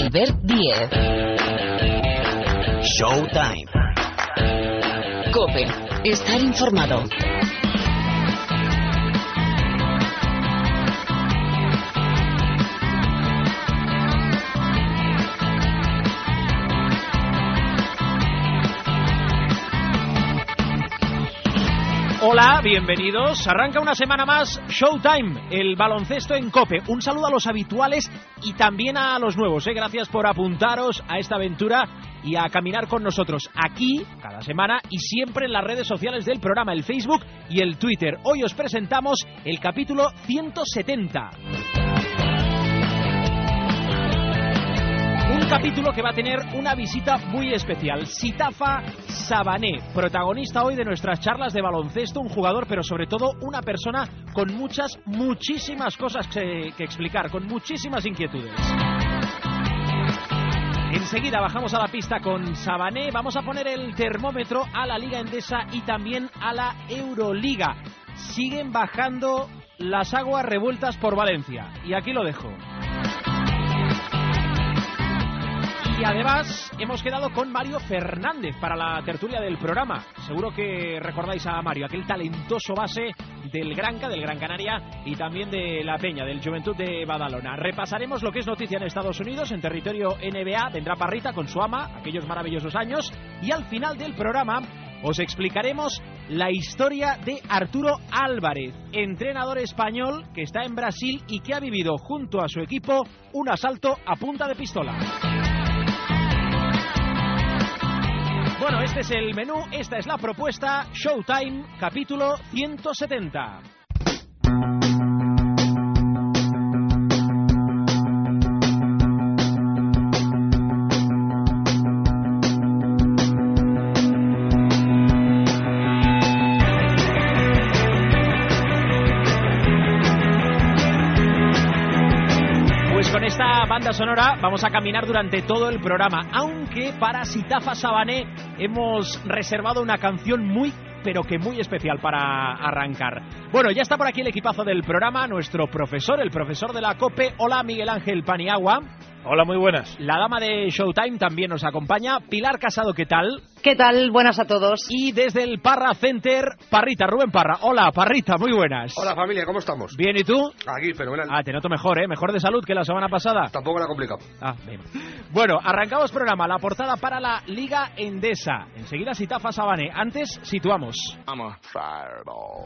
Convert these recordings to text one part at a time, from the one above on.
Albert Díez. Showtime. COPE. Estar informado. Hola, bienvenidos. Arranca una semana más Showtime, el baloncesto en COPE. Un saludo a los habituales y también a los nuevos. Gracias por apuntaros a esta aventura y a caminar con nosotros aquí, cada semana, y siempre en las redes sociales del programa, el Facebook y el Twitter. Hoy os presentamos el capítulo 170. Un capítulo que va a tener una visita muy especial. Sitafa Sabané, protagonista hoy de nuestras charlas de baloncesto, un jugador, pero sobre todo una persona con muchísimas cosas que explicar, con muchísimas inquietudes. Enseguida bajamos a la pista con Sabané. Vamos a poner el termómetro a la Liga Endesa y también a la Euroliga. Siguen bajando las aguas revueltas por Valencia. Y aquí lo dejo. Y además hemos quedado con Mario Fernández para la tertulia del programa. Seguro que recordáis a Mario, aquel talentoso base del Granca, del Gran Canaria y también de la Peña, del Juventud de Badalona. Repasaremos lo que es noticia en Estados Unidos, en territorio NBA. Vendrá Parrita con su ama, aquellos maravillosos años. Y al final del programa os explicaremos la historia de Arturo Álvarez, entrenador español que está en Brasil y que ha vivido junto a su equipo un asalto a punta de pistola. Bueno, este es el menú, esta es la propuesta. Showtime, capítulo 170. Banda sonora, vamos a caminar durante todo el programa, aunque para Sitafa Sabané hemos reservado una canción muy especial para arrancar. Bueno, ya está por aquí el equipazo del programa, nuestro profesor, el profesor de la COPE. Hola, Miguel Ángel Paniagua. Hola, muy buenas. La dama de Showtime también nos acompaña. Pilar Casado, ¿qué tal? ¿Qué tal? Buenas a todos. Y desde el Parra Center, Parrita, Rubén Parra. Hola, Parrita, muy buenas. Hola, familia, ¿cómo estamos? Bien, ¿y tú? Aquí, fenomenal. Te noto mejor, ¿eh? Mejor de salud que la semana pasada. Tampoco era complicado. Bien. Bueno, arrancamos programa. La portada para la Liga Endesa. Enseguida Sitafa Sabané. Antes, situamos. Vamos. Fireball.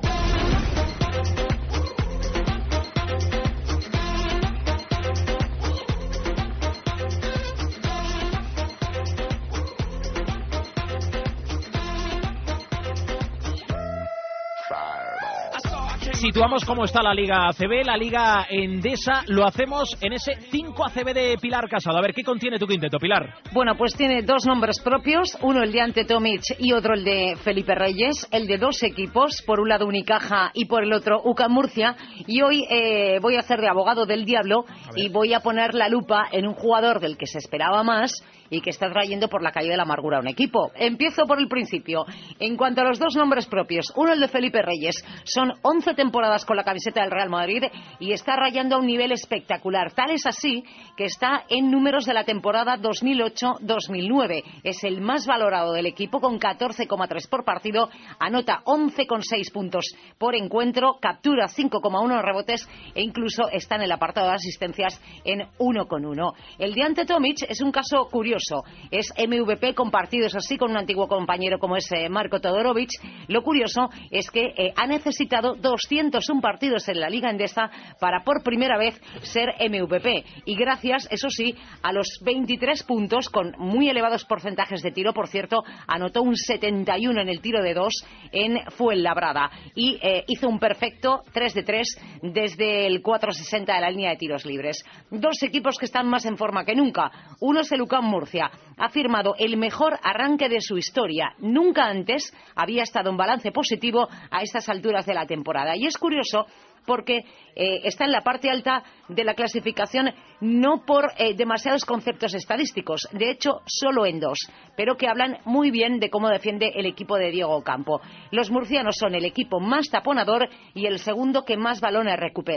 Situamos cómo está la Liga ACB, la Liga Endesa. Lo hacemos en ese 5 ACB de Pilar Casado. A ver, ¿qué contiene tu quinteto, Pilar? Bueno, pues tiene dos nombres propios, uno el de Ante Tomic y otro el de Felipe Reyes, el de dos equipos, por un lado Unicaja y por el otro UCAM Murcia. Y hoy voy a hacer de abogado del diablo y voy a poner la lupa en un jugador del que se esperaba más y que está trayendo por la calle de la amargura a un equipo. Empiezo por el principio. En cuanto a los dos nombres propios, uno el de Felipe Reyes, son 11 temporadas con la camiseta del Real Madrid y está rayando a un nivel espectacular. Tal es así que está en números de la temporada 2008-2009. Es el más valorado del equipo con 14,3 por partido, anota 11,6 puntos por encuentro, captura 5,1 rebotes e incluso está en el apartado de asistencias en 1,1. El de Ante Tomic es un caso curioso. Es MVP con partidos así con un antiguo compañero como es Marko Todorovic. Lo curioso es que ha necesitado 201 partidos en la Liga Endesa para por primera vez ser MVP. Y gracias, eso sí, a los 23 puntos con muy elevados porcentajes de tiro. Por cierto, anotó un 71 en el tiro de 2 en Fuenlabrada. Y hizo un perfecto 3 de 3 desde el 4.60 de la línea de tiros libres. Dos equipos que están más en forma que nunca. Uno es el UCAM Murcia. Ha firmado el mejor arranque de su historia. Nunca antes había estado en balance positivo a estas alturas de la temporada. Y es curioso porque está en la parte alta de la clasificación, no por demasiados conceptos estadísticos, de hecho solo en 2, pero que hablan muy bien de cómo defiende el equipo de Diego Campo. Los murcianos son el equipo más taponador y el segundo que más balones recupera.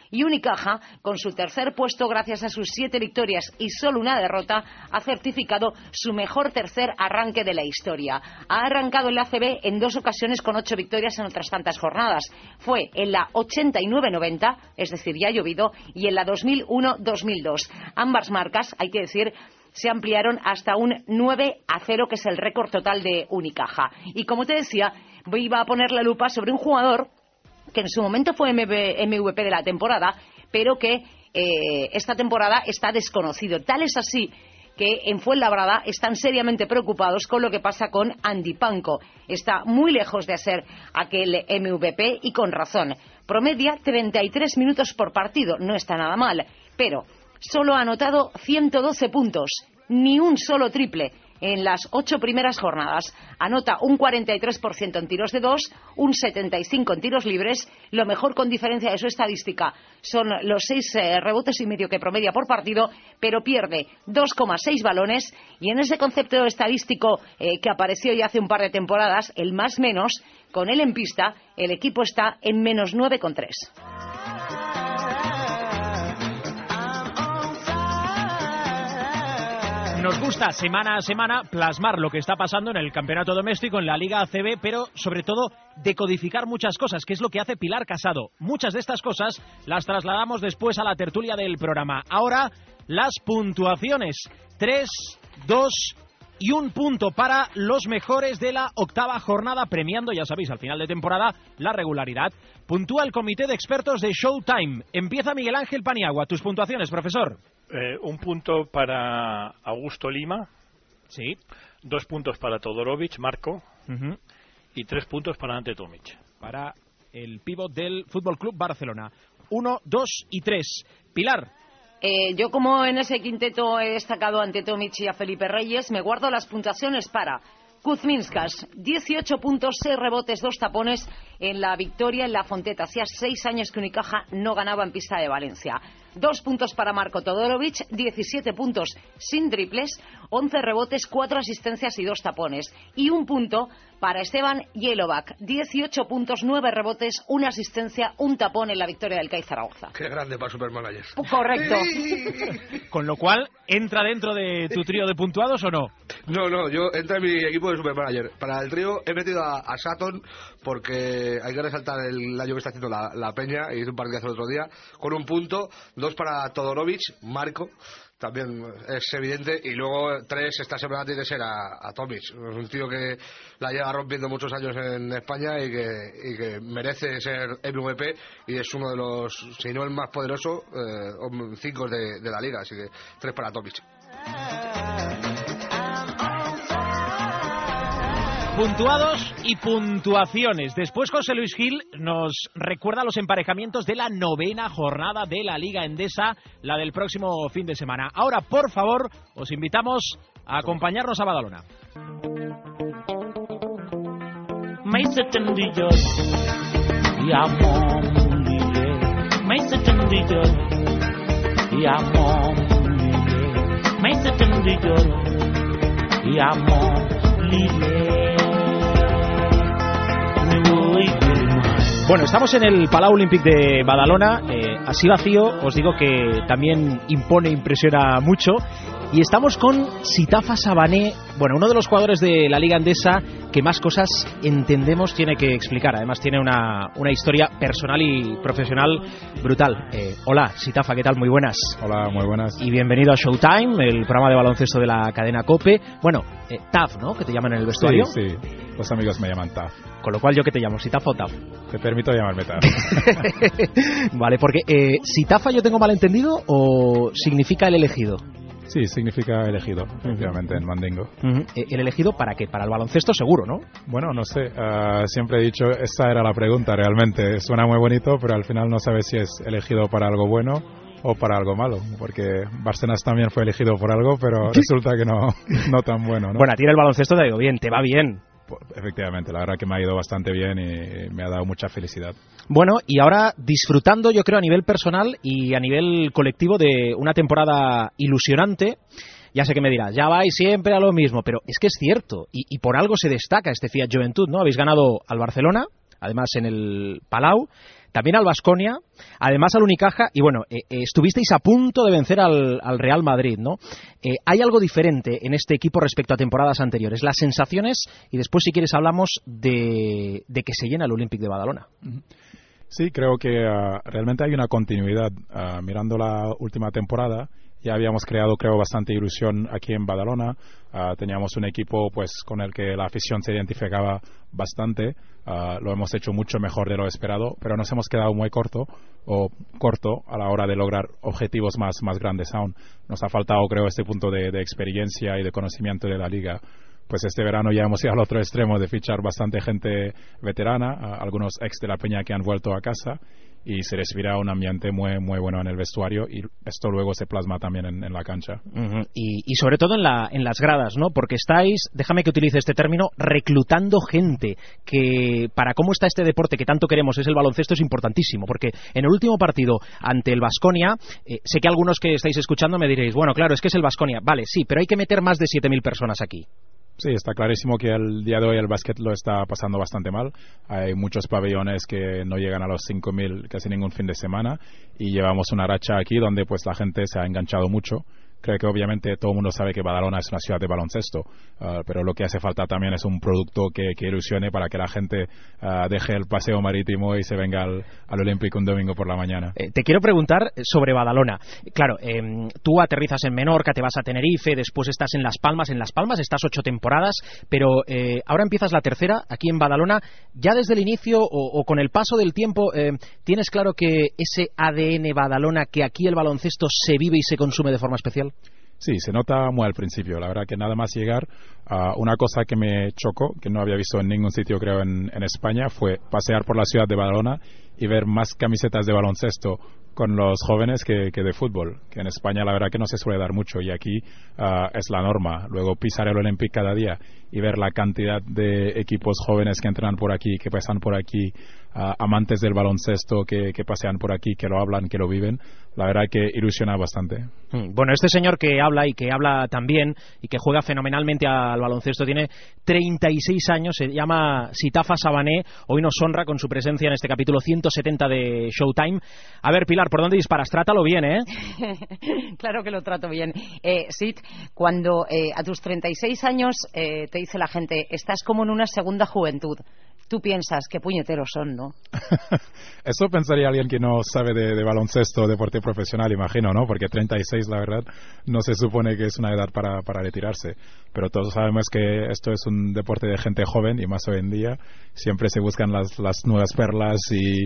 Y Unicaja, con su tercer puesto gracias a sus 7 victorias y solo una derrota, ha certificado su mejor tercer arranque de la historia. Ha arrancado el ACB en 2 ocasiones con 8 victorias en otras tantas jornadas. Fue en la 89-90, es decir, ya ha llovido, y en la 2001-2002. Ambas marcas, hay que decir, se ampliaron hasta un 9-0, que es el récord total de Unicaja. Y como te decía, iba a poner la lupa sobre un jugador que en su momento fue MVP de la temporada, pero que esta temporada está desconocido. Tal es así que en Fuenlabrada están seriamente preocupados con lo que pasa con Andy Panko. Está muy lejos de ser aquel MVP y con razón. Promedia 33 minutos por partido, no está nada mal, pero solo ha anotado 112 puntos, ni un solo triple en las 8 primeras jornadas. Anota un 43% en tiros de 2, un 75% en tiros libres. Lo mejor con diferencia de su estadística son los 6 rebotes y medio que promedia por partido, pero pierde 2,6 balones. Y en ese concepto estadístico que apareció ya hace un par de temporadas, el más menos, con él en pista, el equipo está en menos 9,3. Nos gusta semana a semana plasmar lo que está pasando en el campeonato doméstico, en la Liga ACB, pero sobre todo decodificar muchas cosas, que es lo que hace Pilar Casado. Muchas de estas cosas las trasladamos después a la tertulia del programa. Ahora, las puntuaciones. 3, 2 y 1 punto para los mejores de la 8ª jornada, premiando, ya sabéis, al final de temporada, la regularidad. Puntúa el comité de expertos de Showtime. Empieza Miguel Ángel Paniagua. Tus puntuaciones, profesor. 1 punto para Augusto Lima. Sí. 2 puntos para Todorovic, Marco. Uh-huh. Y 3 puntos para Ante Tomic. Para el pívot del Fútbol Club Barcelona. 1, 2 y 3. Pilar. Yo, como en ese quinteto he destacado a Ante Tomic y a Felipe Reyes, me guardo las puntuaciones para Kuzminskas, 18 puntos, 6 rebotes, 2 tapones en la victoria en La Fonteta. Hacía 6 años que Unicaja no ganaba en pista de Valencia. 2 puntos para Marko Todorovic, 17 puntos sin triples, 11 rebotes, 4 asistencias y 2 tapones. Y 1 punto para Esteban Jelovac, 18 puntos, 9 rebotes, 1 asistencia, 1 tapón en la victoria del CAI Zaragoza. Qué grande para Supermanager. Correcto. Con lo cual, ¿entra dentro de tu trío de puntuados o no? No, yo entro en mi equipo de Supermanager. Para el trío he metido a Sutton porque hay que resaltar el año que está haciendo la Peña, y hizo un partidazo el otro día, con 1 punto, 2 para Todorovic, Marco, también es evidente, y luego 3 esta semana tiene que ser a Tomic. Es un tío que la lleva rompiendo muchos años en España y que merece ser MVP, y es uno de los, si no el más poderoso, 5 de la liga, así que 3 para Tomic. Puntuados y puntuaciones. Después José Luis Gil nos recuerda los emparejamientos de la 9ª jornada de la Liga Endesa, la del próximo fin de semana. Ahora, por favor, os invitamos a acompañarnos a Badalona. Bueno, estamos en el Palau Olímpic de Badalona, así vacío, os digo que también impresiona mucho, y estamos con Sitafa Sabané, bueno, uno de los jugadores de la Liga Endesa que más cosas entendemos tiene que explicar. Además tiene una historia personal y profesional brutal. Hola, Sitafa, ¿qué tal? Muy buenas. Hola, muy buenas. Y bienvenido a Showtime, el programa de baloncesto de la cadena COPE. Bueno, TAF, ¿no? Que te llaman en el vestuario. Sí, los amigos me llaman TAF. Con lo cual, ¿yo qué te llamo? ¿Sitafa o TAF? Te permito llamarme TAF. Vale, porque ¿Sitafa yo tengo mal entendido o significa el elegido? Sí, significa elegido, efectivamente, en mandingo. ¿El elegido para qué? Para el baloncesto seguro, ¿no? Bueno, no sé, siempre he dicho, esa era la pregunta realmente. Suena muy bonito, pero al final no sabes si es elegido para algo bueno o para algo malo, porque Bárcenas también fue elegido por algo, pero resulta que no tan bueno, ¿no? Bueno, a ti el baloncesto te ha ido bien, te va bien. Efectivamente, la verdad que me ha ido bastante bien y me ha dado mucha felicidad. Bueno, y ahora disfrutando, yo creo, a nivel personal y a nivel colectivo de una temporada ilusionante. Ya sé que me dirás, ya vais siempre a lo mismo, pero es que es cierto, y por algo se destaca este Fiat Juventud, ¿no? Habéis ganado al Barcelona, además en el Palau, también al Baskonia, además al Unicaja, y bueno, estuvisteis a punto de vencer al Real Madrid, ¿no? Hay algo diferente en este equipo respecto a temporadas anteriores, las sensaciones, y después si quieres hablamos de que se llena el Olympique de Badalona. Sí, creo que realmente hay una continuidad. Mirando la última temporada, ya habíamos creado, creo, bastante ilusión aquí en Badalona. Teníamos un equipo pues con el que la afición se identificaba bastante. Lo hemos hecho mucho mejor de lo esperado, pero nos hemos quedado muy corto a la hora de lograr objetivos más grandes aún. Nos ha faltado, creo, este punto de experiencia y de conocimiento de la liga. Pues este verano ya hemos ido al otro extremo de fichar bastante gente veterana, algunos ex de la Peña que han vuelto a casa, y se respira un ambiente muy bueno en el vestuario, y esto luego se plasma también en la cancha. Y sobre todo en las gradas, ¿no? Porque estáis, déjame que utilice este término, reclutando gente que para cómo está este deporte que tanto queremos es el baloncesto, es importantísimo, porque en el último partido ante el Baskonia, sé que algunos que estáis escuchando me diréis, bueno, claro, es que es el Baskonia, vale, sí, pero hay que meter más de 7.000 personas aquí. Sí, está clarísimo que el día de hoy el básquet lo está pasando bastante mal. Hay muchos pabellones que no llegan a los 5.000 casi ningún fin de semana, y llevamos una racha aquí donde pues la gente se ha enganchado mucho. Creo que obviamente todo el mundo sabe que Badalona es una ciudad de baloncesto, pero lo que hace falta también es un producto que ilusione para que la gente deje el paseo marítimo y se venga al Olympique un domingo por la mañana. Te quiero preguntar sobre Badalona. Claro, tú aterrizas en Menorca, te vas a Tenerife, después estás en Las Palmas. En Las Palmas estás 8 temporadas, pero ahora empiezas la tercera aquí en Badalona. Ya desde el inicio o con el paso del tiempo, ¿tienes claro que ese ADN Badalona, que aquí el baloncesto se vive y se consume de forma especial? Sí, se nota muy al principio. La verdad que nada más llegar, una cosa que me chocó, que no había visto en ningún sitio creo en España, fue pasear por la ciudad de Badalona y ver más camisetas de baloncesto con los jóvenes que de fútbol, que en España la verdad que no se suele dar mucho, y aquí es la norma. Luego pisar el Olympique cada día y ver la cantidad de equipos jóvenes que entrenan por aquí, que pasan por aquí, amantes del baloncesto que pasean por aquí, que lo hablan, que lo viven, la verdad que ilusiona bastante. Bueno, este señor que habla y que habla también y que juega fenomenalmente al baloncesto tiene 36 años, se llama Sitafa Sabané, hoy nos honra con su presencia en este capítulo 170 de Showtime. A ver, Pilar, ¿por dónde disparas? Trátalo bien, ¿eh? Claro que lo trato bien. Sit, cuando a tus 36 años te dice la gente, estás como en una segunda juventud, tú piensas, qué puñeteros son, ¿no? Eso pensaría alguien que no sabe de baloncesto, deporte profesional, imagino, ¿no? Porque 36, la verdad, no se supone que es una edad para retirarse. Pero todos sabemos que esto es un deporte de gente joven, y más hoy en día. Siempre se buscan las nuevas perlas y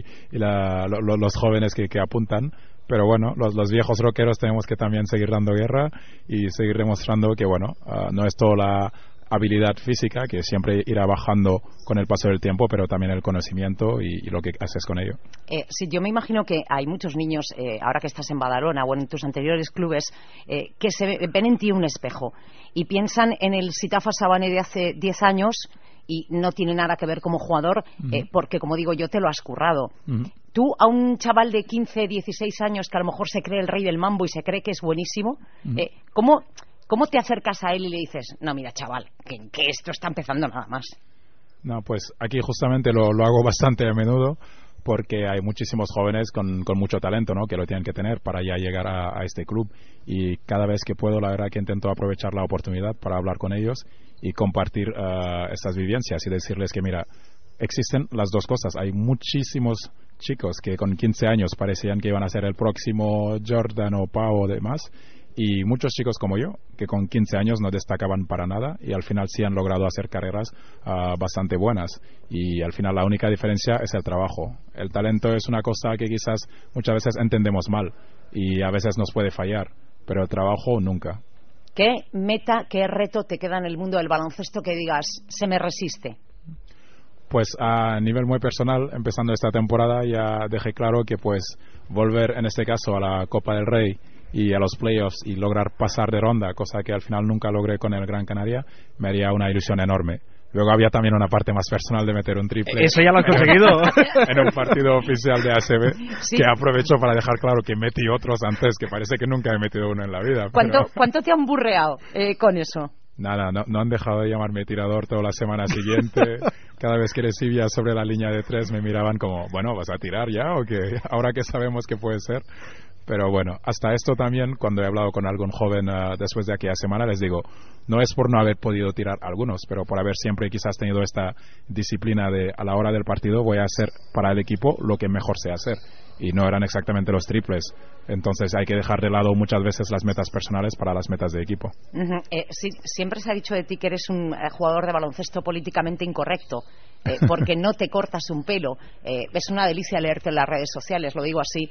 los jóvenes que apuntan. Pero bueno, los viejos rockeros tenemos que también seguir dando guerra y seguir demostrando que, bueno, no es toda la habilidad física, que siempre irá bajando con el paso del tiempo, pero también el conocimiento y lo que haces con ello. Sí, yo me imagino que hay muchos niños, ahora que estás en Badalona o en tus anteriores clubes, que ven en ti un espejo y piensan en el Sitafa Sabané de hace 10 años y no tiene nada que ver como jugador, porque, como digo yo, te lo has currado. Tú, a un chaval de 15, 16 años que a lo mejor se cree el rey del mambo y se cree que es buenísimo, ¿cómo te acercas a él y le dices, no, mira, chaval, que esto está empezando nada más? No, pues aquí justamente lo hago bastante a menudo, porque hay muchísimos jóvenes con mucho talento, ¿no?, que lo tienen que tener para ya llegar a este club, y cada vez que puedo, la verdad que intento aprovechar la oportunidad para hablar con ellos y compartir estas vivencias y decirles que, mira, existen las dos cosas. Hay muchísimos chicos que con 15 años parecían que iban a ser el próximo Jordan o Pau o demás, y muchos chicos como yo, que con 15 años no destacaban para nada y al final sí han logrado hacer carreras bastante buenas, y al final la única diferencia es el trabajo. El talento es una cosa que quizás muchas veces entendemos mal y a veces nos puede fallar, pero el trabajo nunca. ¿Qué meta, qué reto te queda en el mundo del baloncesto que digas, se me resiste? Pues a nivel muy personal, empezando esta temporada ya dejé claro que pues volver en este caso a la Copa del Rey y a los playoffs y lograr pasar de ronda, cosa que al final nunca logré con el Gran Canaria, me haría una ilusión enorme. Luego había también una parte más personal de meter un triple. Eso ya lo has conseguido. En un partido oficial de ACB, sí, que aprovecho para dejar claro que metí otros antes, que parece que nunca he metido uno en la vida. ¿Cuánto te han burreado con eso? Nada, no han dejado de llamarme tirador toda la semana siguiente. Cada vez que recibía sobre la línea de 3 me miraban como, bueno, ¿vas a tirar ya o qué? Ahora que sabemos que puede ser. Pero bueno, hasta esto también, cuando he hablado con algún joven después de aquella semana, les digo, no es por no haber podido tirar algunos, pero por haber siempre quizás tenido esta disciplina de a la hora del partido voy a hacer para el equipo lo que mejor sé hacer. Y no eran exactamente los triples. Entonces hay que dejar de lado muchas veces las metas personales para las metas de equipo. Sí, siempre se ha dicho de ti que eres un jugador de baloncesto políticamente incorrecto, porque no te cortas un pelo. Es una delicia leerte en las redes sociales, lo digo así.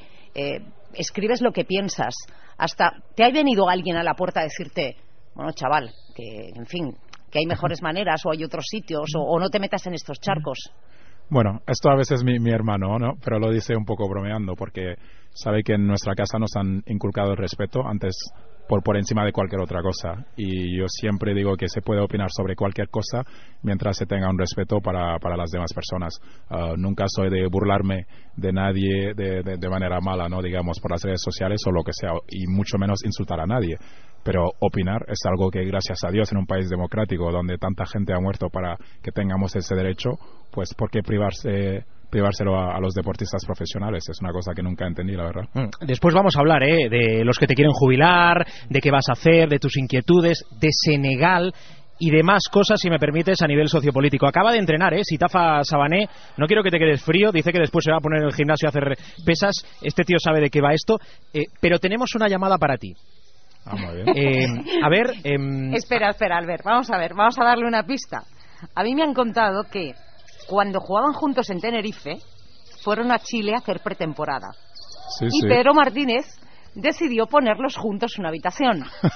Escribes lo que piensas. Hasta te ha venido alguien a la puerta a decirte, bueno, chaval, que en fin, que hay mejores maneras o hay otros sitios, o no te metas en estos charcos. Bueno, esto a veces mi hermano, ¿no? Pero lo dice un poco bromeando, porque sabe que en nuestra casa nos han inculcado el respeto antes por encima de cualquier otra cosa. Y yo siempre digo que se puede opinar sobre cualquier cosa mientras se tenga un respeto para las demás personas. Nunca soy de burlarme de nadie de manera mala, ¿no? Digamos, por las redes sociales o lo que sea, y mucho menos insultar a nadie. Pero opinar es algo que, gracias a Dios, en un país democrático donde tanta gente ha muerto para que tengamos ese derecho, pues ¿por qué privárselo a los deportistas profesionales? Es una cosa que nunca entendí, la verdad. Después vamos a hablar de los que te quieren jubilar, de qué vas a hacer, de tus inquietudes, de Senegal y de más cosas, si me permites, a nivel sociopolítico. Acaba de entrenar, Sitafa Sabané. No quiero que te quedes frío. Dice que después se va a poner en el gimnasio a hacer pesas. Este tío sabe de qué va esto. Pero tenemos una llamada para ti. Muy bien. A ver... Espera, Albert. Vamos a darle una pista. A mí me han contado que cuando jugaban juntos en Tenerife, fueron a Chile a hacer pretemporada. Sí, y Pedro Martínez decidió ponerlos juntos en una habitación.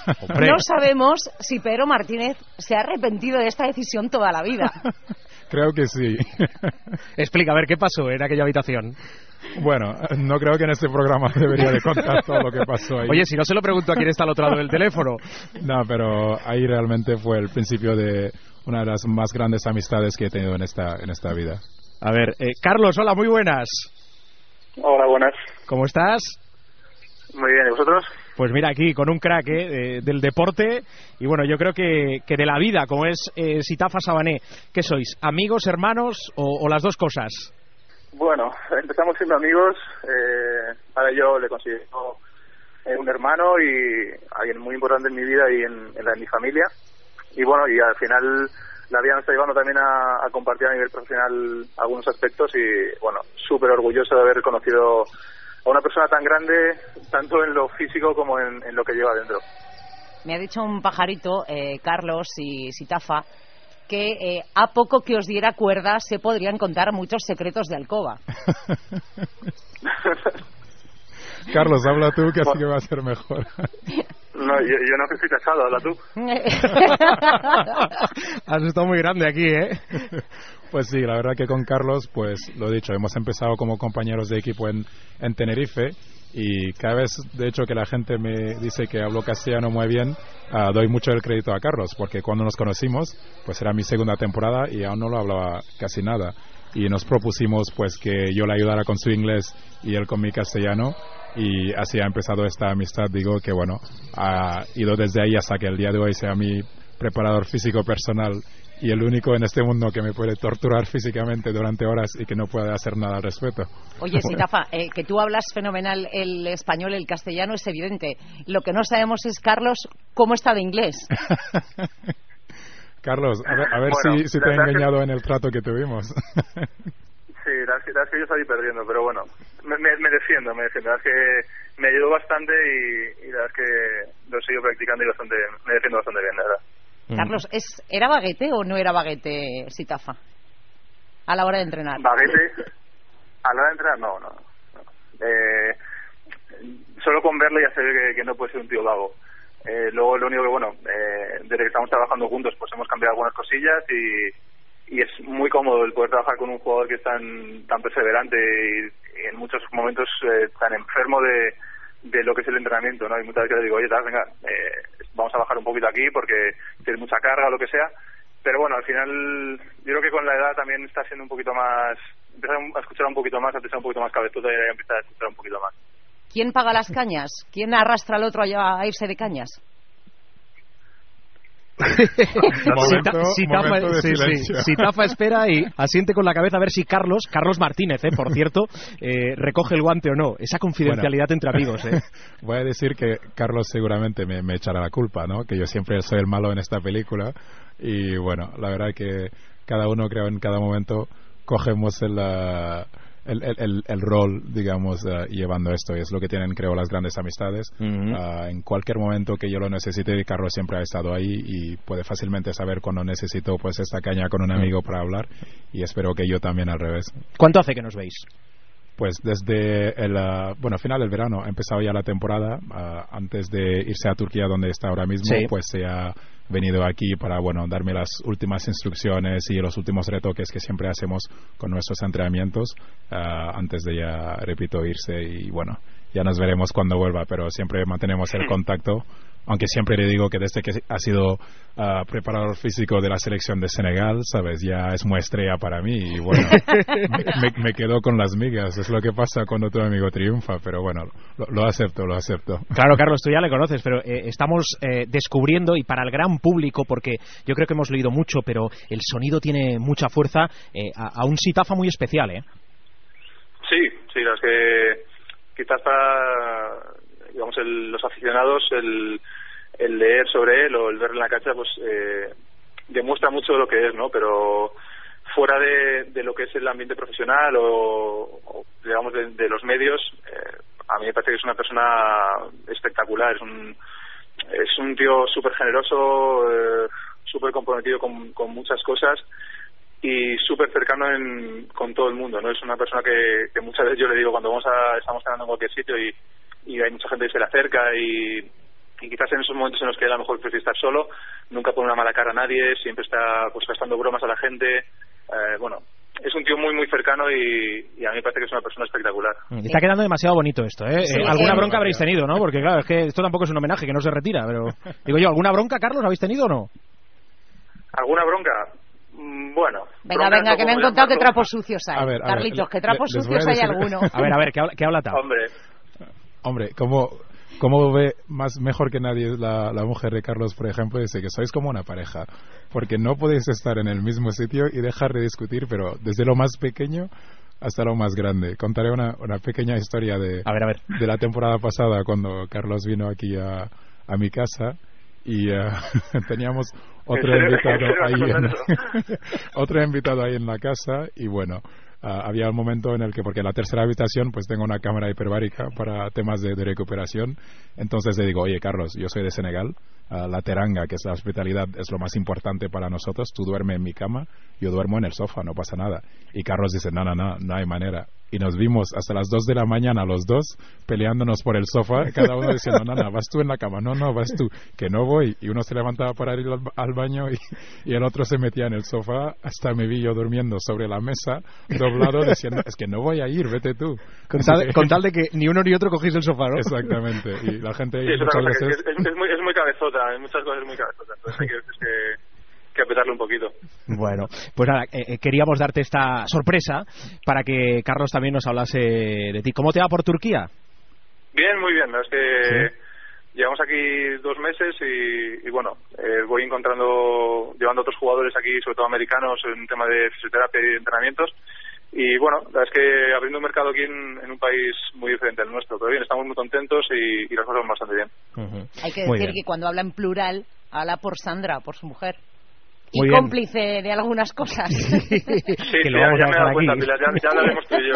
No sabemos si Pedro Martínez se ha arrepentido de esta decisión toda la vida. Creo que sí. Explica, a ver, ¿qué pasó en aquella habitación? Bueno, no creo que en este programa debería de contar todo lo que pasó ahí. Oye, si no se lo pregunto a quién está al otro lado del teléfono. No, pero ahí realmente fue el principio de una de las más grandes amistades que he tenido en esta vida. A ver, Carlos, hola, muy buenas. Hola, buenas. ¿Cómo estás? Muy bien, ¿y vosotros? Pues mira, aquí con un crack del deporte y bueno, yo creo que de la vida, como es Sitafa Sabané. ¿Qué sois? ¿Amigos, hermanos o las dos cosas? Bueno, empezamos siendo amigos. Ahora yo le considero un hermano y alguien muy importante en mi vida y en la de mi familia. Y bueno, y al final la vida me está llevando también a compartir a nivel profesional algunos aspectos y bueno, súper orgulloso de haber conocido a una persona tan grande, tanto en lo físico como en lo que lleva dentro. Me ha dicho un pajarito, Carlos y Sitafa, que a poco que os diera cuerda se podrían contar muchos secretos de alcoba. Carlos, habla tú, que así que va a ser mejor. No, yo no estoy casado, habla tú. Has estado muy grande aquí, Pues sí, la verdad que con Carlos, pues lo dicho, hemos empezado como compañeros de equipo en Tenerife y cada vez, de hecho, que la gente me dice que hablo castellano muy bien, doy mucho el crédito a Carlos, porque cuando nos conocimos, pues era mi segunda temporada y aún no lo hablaba casi nada. Y nos propusimos pues que yo le ayudara con su inglés y él con mi castellano. Y así ha empezado esta amistad. Digo que bueno, ha ido desde ahí hasta que el día de hoy sea mi preparador físico personal y el único en este mundo que me puede torturar físicamente durante horas y que no puede hacer nada al respecto. Oye, Sitafa, que tú hablas fenomenal el español, el castellano es evidente. Lo que no sabemos es, Carlos, cómo está de inglés. Carlos, a ver bueno, si te he engañado en el trato que tuvimos. Sí, la verdad es que yo salí perdiendo, pero bueno, me defiendo. La verdad es que me ayudó bastante y la verdad es que lo sigo practicando y me defiendo bastante bien, la verdad. Carlos, ¿era baguete o no era baguete, Sitafa, a la hora de entrenar? Baguete, a la hora de entrenar, no. Solo con verle ya se ve que no puede ser un tío vago. Luego lo único que, bueno, desde que estamos trabajando juntos, pues hemos cambiado algunas cosillas y es muy cómodo el poder trabajar con un jugador que es tan perseverante y en muchos momentos tan enfermo de lo que es el entrenamiento, ¿no? Y muchas veces le digo, oye, venga, vamos a bajar un poquito aquí porque tienes mucha carga o lo que sea. Pero bueno, al final yo creo que con la edad también está siendo un poquito más, empieza a escuchar un poquito más, antes era un poquito más cabezudo y empieza a escuchar un poquito más. ¿Quién paga las cañas? ¿Quién arrastra al otro a irse de cañas? Si Tafa espera y asiente con la cabeza a ver si Carlos Martínez, por cierto, recoge el guante o no. Esa confidencialidad entre amigos. Voy a decir que Carlos seguramente me echará la culpa, ¿no? Que yo siempre soy el malo en esta película. Y bueno, la verdad que cada uno, creo, en cada momento cogemos el rol, digamos, llevando esto. Y es lo que tienen, creo, las grandes amistades. En cualquier momento que yo lo necesite, Carlos siempre ha estado ahí y puede fácilmente saber cuando necesito pues esta caña con un amigo para hablar, y espero que yo también al revés. ¿Cuánto hace que nos veis? Pues desde el final del verano ha empezado ya la temporada. Antes de irse a Turquía, donde está ahora mismo, pues se ha venido aquí para darme las últimas instrucciones y los últimos retoques que siempre hacemos con nuestros entrenamientos antes de ya, repito, irse. Y bueno, ya nos veremos cuando vuelva, pero siempre mantenemos el contacto, aunque siempre le digo que desde que ha sido preparador físico de la selección de Senegal, sabes, ya es muy estrella para mí, y bueno, me quedo con las migas. Es lo que pasa cuando tu amigo triunfa, pero bueno, lo acepto. Claro, Carlos, tú ya le conoces, pero estamos descubriendo, y para el gran público, porque yo creo que hemos leído mucho, pero el sonido tiene mucha fuerza, a un Sitafa muy especial, ¿eh? Sí, las que quizás para, digamos, los aficionados, el leer sobre él o el verlo en la cancha, pues demuestra mucho lo que es, ¿no? Pero fuera de lo que es el ambiente profesional o digamos, de los medios, a mí me parece que es una persona espectacular. Es un tío súper generoso, súper comprometido con muchas cosas y súper cercano con todo el mundo, ¿no? Es una persona que muchas veces yo le digo, cuando estamos cenando en cualquier sitio y hay mucha gente que se le acerca y quizás en esos momentos en los que a lo mejor prefiere estar solo, nunca pone una mala cara a nadie, siempre está pues gastando bromas a la gente. Es un tío muy muy cercano y a mí me parece que es una persona espectacular. Está quedando demasiado bonito esto, ¿eh? Sí, alguna bronca habréis tenido, ¿no? Porque claro, es que esto tampoco es un homenaje, que no se retira, pero digo yo, ¿alguna bronca, Carlos, habéis tenido o no? ¿Alguna bronca? Bueno. Venga, que me han contado que trapos sucios hay. A ver, Carlitos, que trapos sucios hay alguno. A ver, ¿qué habla Tao? Hombre, ¿cómo ve mejor que nadie la mujer de Carlos, por ejemplo? Dice que sois como una pareja, porque no podéis estar en el mismo sitio y dejar de discutir, pero desde lo más pequeño hasta lo más grande. Contaré una pequeña historia de la temporada pasada, cuando Carlos vino aquí a mi casa y teníamos otro invitado ahí en la casa, y bueno, había un momento en el que, porque en la tercera habitación pues tengo una cámara hiperbárica para temas de recuperación, entonces le digo, oye Carlos, yo soy de Senegal, la teranga, que es la hospitalidad, es lo más importante para nosotros, tú duermes en mi cama, yo duermo en el sofá, no pasa nada. Y Carlos dice, no hay manera. Y nos vimos hasta las 2 de la mañana los dos peleándonos por el sofá, cada uno diciendo, no, vas tú en la cama, no, vas tú, que no voy. Y uno se levantaba para ir al baño y el otro se metía en el sofá, hasta me vi yo durmiendo sobre la mesa, doblado, diciendo, es que no voy a ir, vete tú. Con tal de que ni uno ni otro cogéis el sofá, ¿no? Exactamente. Y la gente sí, muchas veces... es muy cabezota, en muchas cosas es muy cabezota, entonces hay que apretarle un poquito. Bueno, pues nada, queríamos darte esta sorpresa para que Carlos también nos hablase de ti. ¿Cómo te va por Turquía? Bien, muy bien. Es que llevamos aquí 2 meses y bueno, voy llevando a otros jugadores aquí, sobre todo americanos, en tema de fisioterapia y de entrenamientos. Y bueno, la verdad es que abriendo un mercado aquí en un país muy diferente al nuestro. Pero bien, estamos muy contentos y las cosas van bastante bien. Hay que decir que cuando habla en plural, habla por Sandra, por su mujer. Muy y bien. Cómplice de algunas cosas. Que lo vamos a dejar aquí. Ya hablaremos tú y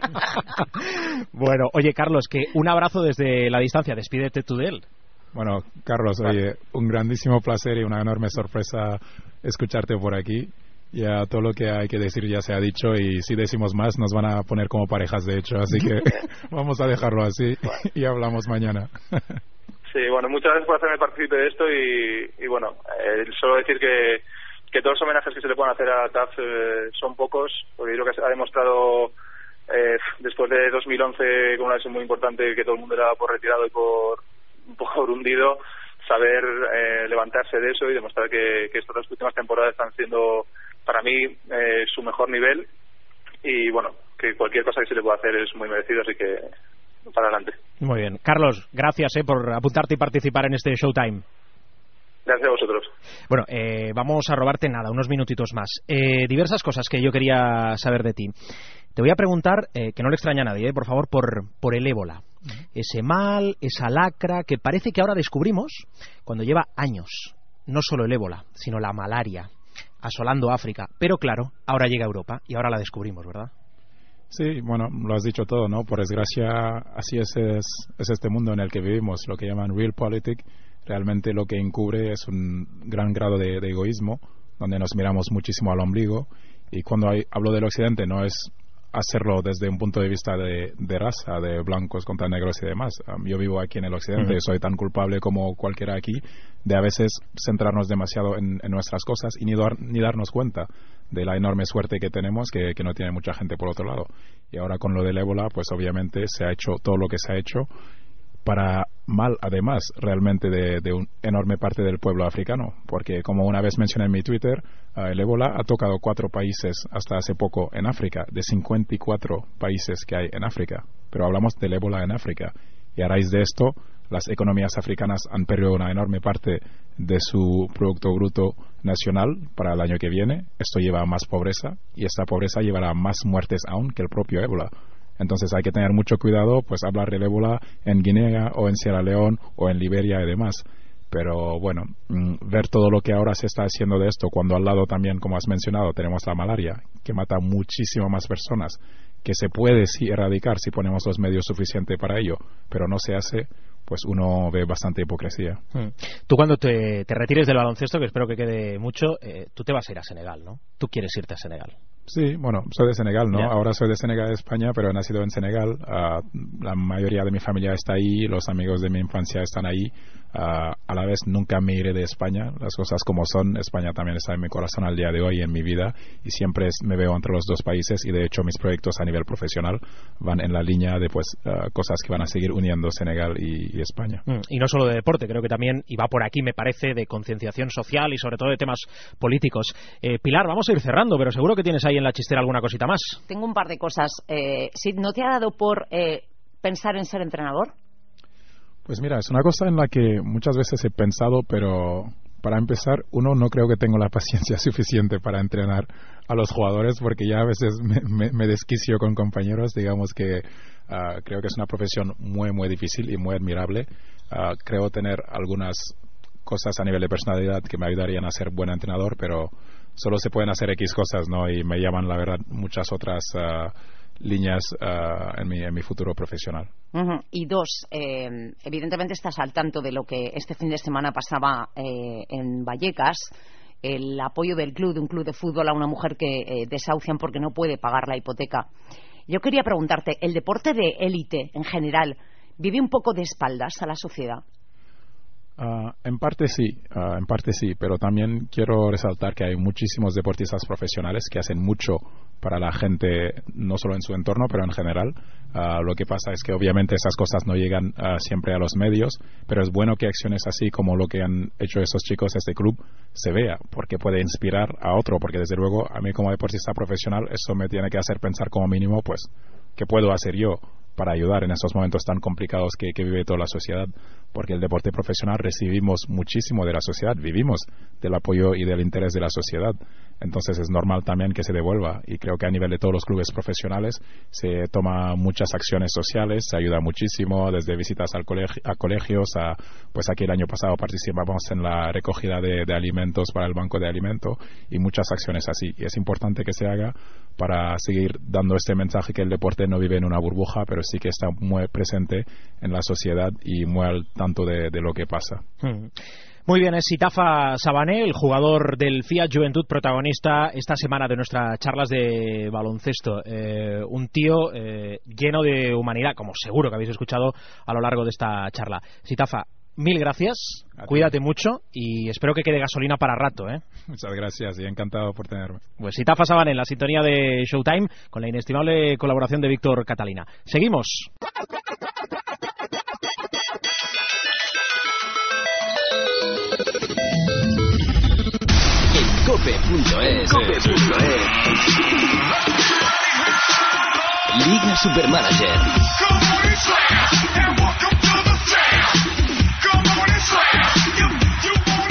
yo. Bueno, oye Carlos, que un abrazo desde la distancia, despídete tú de él. Bueno, Carlos, oye, un grandísimo placer y una enorme sorpresa escucharte por aquí. Ya todo lo que hay que decir ya se ha dicho, y si decimos más nos van a poner como parejas, de hecho, así que vamos a dejarlo así y hablamos mañana. Sí, bueno, muchas gracias por hacerme partícipe de esto y bueno, solo decir que todos los homenajes que se le pueden hacer a Taf son pocos, porque yo creo que ha demostrado después de 2011, con una lesión muy importante que todo el mundo era por retirado y por hundido, saber levantarse de eso y demostrar que estas 2 últimas temporadas están siendo para mí su mejor nivel, y bueno, que cualquier cosa que se le pueda hacer es muy merecido, así que para adelante. Muy bien. Carlos, gracias por apuntarte y participar en este Showtime. Gracias a vosotros. Bueno, vamos a robarte unos minutitos más. Diversas cosas que yo quería saber de ti. Te voy a preguntar, que no le extraña a nadie, por favor, por el ébola. Ese mal, esa lacra que parece que ahora descubrimos cuando lleva años. No solo el ébola, sino la malaria, asolando África. Pero claro, ahora llega a Europa y ahora la descubrimos, ¿verdad? Sí, bueno, lo has dicho todo, ¿no? Por desgracia, así es este mundo en el que vivimos, lo que llaman realpolitik. Realmente lo que encubre es un gran grado de egoísmo, donde nos miramos muchísimo al ombligo. Y cuando hablo del Occidente, no es hacerlo desde un punto de vista de raza, de blancos contra negros y demás. Yo vivo aquí en el Occidente y soy tan culpable como cualquiera aquí de a veces centrarnos demasiado en nuestras cosas y ni darnos cuenta de la enorme suerte que tenemos, que no tiene mucha gente por otro lado. Y ahora con lo del ébola, pues obviamente se ha hecho todo lo que se ha hecho para mal, además, realmente de una enorme parte del pueblo africano, porque como una vez mencioné en mi Twitter, el ébola ha tocado 4 países hasta hace poco en África, de 54 países que hay en África, pero hablamos del ébola en África, y a raíz de esto, las economías africanas han perdido una enorme parte de su Producto Bruto Nacional para el año que viene. Esto lleva a más pobreza, y esta pobreza llevará a más muertes aún que el propio ébola. Entonces hay que tener mucho cuidado, pues hablar del ébola en Guinea o en Sierra León o en Liberia y demás. Pero bueno, ver todo lo que ahora se está haciendo de esto, cuando al lado también, como has mencionado, tenemos la malaria, que mata muchísimo más personas, que se puede sí erradicar si ponemos los medios suficientes para ello, pero no se hace, pues uno ve bastante hipocresía. Tú cuando te retires del baloncesto, que espero que quede mucho, tú te vas a ir a Senegal, ¿no? Tú quieres irte a Senegal. Sí, bueno, soy de Senegal, ¿no? Yeah. Ahora soy de Senegal, de España, pero he nacido en Senegal. La mayoría de mi familia está ahí, los amigos de mi infancia están ahí. A la vez nunca me iré de España, las cosas como son. España también está en mi corazón al día de hoy, en mi vida, y siempre me veo entre los dos países, y de hecho mis proyectos a nivel profesional van en la línea de pues cosas que van a seguir uniendo Senegal y España. Y no solo de deporte, creo que también, y va por aquí me parece, de concienciación social y sobre todo de temas políticos. Pilar, vamos a ir cerrando, pero seguro que tienes ahí en la chistera alguna cosita más. Tengo un par de cosas. Sid, ¿no te ha dado por pensar en ser entrenador? Pues mira, es una cosa en la que muchas veces he pensado, pero para empezar, no creo que tengo la paciencia suficiente para entrenar a los jugadores, porque ya a veces me desquicio con compañeros. Digamos que creo que es una profesión muy, muy difícil y muy admirable. Creo tener algunas cosas a nivel de personalidad que me ayudarían a ser buen entrenador, pero solo se pueden hacer X cosas, ¿no? Y me llaman, la verdad, muchas otras líneas en mi futuro profesional. Y dos, evidentemente estás al tanto de lo que este fin de semana pasaba en Vallecas, el apoyo del club, de un club de fútbol, a una mujer que desahucian porque no puede pagar la hipoteca. Yo quería preguntarte, ¿el deporte de élite en general vive un poco de espaldas a la sociedad? En parte sí, pero también quiero resaltar que hay muchísimos deportistas profesionales que hacen mucho para la gente, no solo en su entorno, pero en general. Lo que pasa es que obviamente esas cosas no llegan siempre a los medios, pero es bueno que acciones así como lo que han hecho esos chicos, este club, se vea, porque puede inspirar a otro, porque desde luego a mí como deportista profesional eso me tiene que hacer pensar como mínimo, pues, ¿qué puedo hacer yo para ayudar en estos momentos tan complicados que vive toda la sociedad? Porque el deporte profesional recibimos muchísimo de la sociedad, vivimos del apoyo y del interés de la sociedad. Entonces es normal también que se devuelva, y creo que a nivel de todos los clubes profesionales se toma muchas acciones sociales, se ayuda muchísimo, desde visitas a colegios, pues aquí el año pasado participamos en la recogida de alimentos para el banco de alimentos, y muchas acciones así, y es importante que se haga para seguir dando este mensaje que el deporte no vive en una burbuja, pero sí que está muy presente en la sociedad y muy al tanto de lo que pasa. Muy bien, es Sitafa Sabané, el jugador del Fiat Juventud, protagonista esta semana de nuestras charlas de baloncesto. Un tío lleno de humanidad, como seguro que habéis escuchado a lo largo de esta charla. Sitafa, mil gracias, cuídate mucho y espero que quede gasolina para rato, ¿eh? Muchas gracias y encantado por tenerme. Pues Sitafa Sabané en la sintonía de Showtime con la inestimable colaboración de Víctor Catalina. Seguimos. Cope.es Liga Supermanager.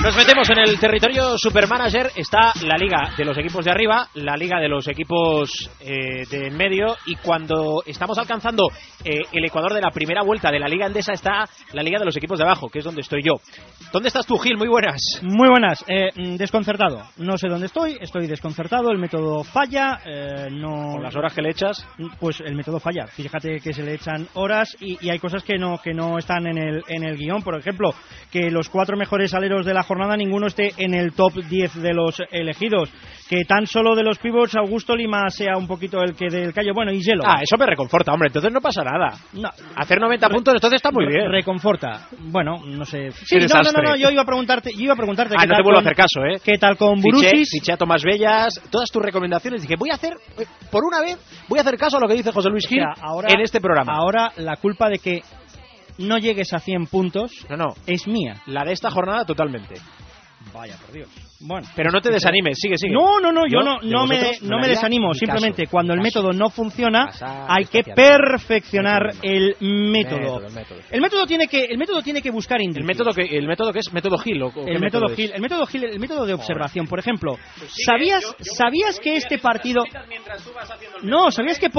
Nos metemos en el territorio Supermanager. Está la liga de los equipos de arriba, la liga de los equipos de en medio, y cuando estamos alcanzando el ecuador de la primera vuelta de la liga endesa está la liga de los equipos de abajo, que es donde estoy yo. ¿Dónde estás tú, Gil? Muy buenas. Muy buenas. Desconcertado. No sé dónde estoy desconcertado. El método falla. No. ¿Con las horas que le echas? Pues el método falla. Fíjate que se le echan horas y hay cosas que no están en el guión. Por ejemplo, que los 4 mejores aleros de la jornada ninguno esté en el top 10 de los elegidos, que tan solo de los pivots Augusto Lima sea un poquito el que del callo, bueno, y Hielo. Eso me reconforta, hombre, entonces no pasa nada. No, hacer 90 puntos entonces está muy bien. Reconforta. Bueno, no sé. Sí, no, yo iba a preguntarte no te vuelvo a hacer caso, ¿Qué tal con Burusis? Fiché a Tomás Bellas, todas tus recomendaciones, dije, por una vez voy a hacer caso a lo que dice José Luis Gil en este programa. Ahora la culpa de que no llegues a 100 puntos es mía. La de esta jornada totalmente. Vaya, por Dios. Bueno, pero no te desanimes, sigue. No, yo no me desanimo. Simplemente caso, cuando el método no funciona, hay que perfeccionar el método. El método tiene que buscar indicios. ¿El método que es método Gil? El método de observación. Por ejemplo, ¿sabías que este partido? No, ¿sabías que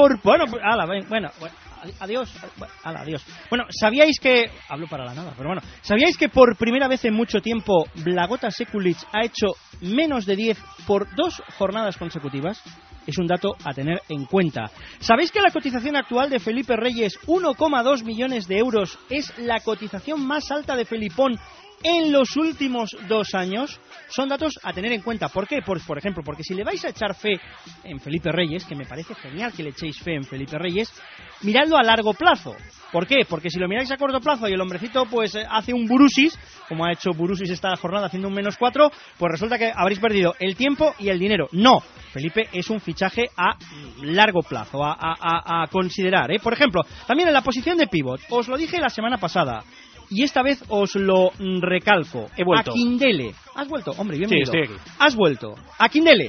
adiós. Bueno, ¿sabíais que... Hablo para la nada, pero bueno. ¿Sabíais que por primera vez en mucho tiempo Blagota Sekulic ha hecho menos de 10 por 2 jornadas consecutivas? Es un dato a tener en cuenta. ¿Sabéis que la cotización actual de Felipe Reyes, 1,2 millones de euros, es la cotización más alta de Felipón en los últimos 2 años? Son datos a tener en cuenta. ¿Por qué? Por ejemplo, porque si le vais a echar fe en Felipe Reyes, que me parece genial que le echéis fe en Felipe Reyes, miradlo a largo plazo. ¿Por qué? Porque si lo miráis a corto plazo y el hombrecito pues hace un Burusis, como ha hecho Burusis esta jornada haciendo un -4, pues resulta que habréis perdido el tiempo y el dinero. No, Felipe es un fichaje a largo plazo, a considerar, ¿eh? Por ejemplo, también en la posición de pívot, os lo dije la semana pasada, y esta vez os lo recalco. He vuelto. Akindele. ¿Has vuelto? Hombre, bienvenido. Sí, estoy aquí. Has vuelto. Akindele.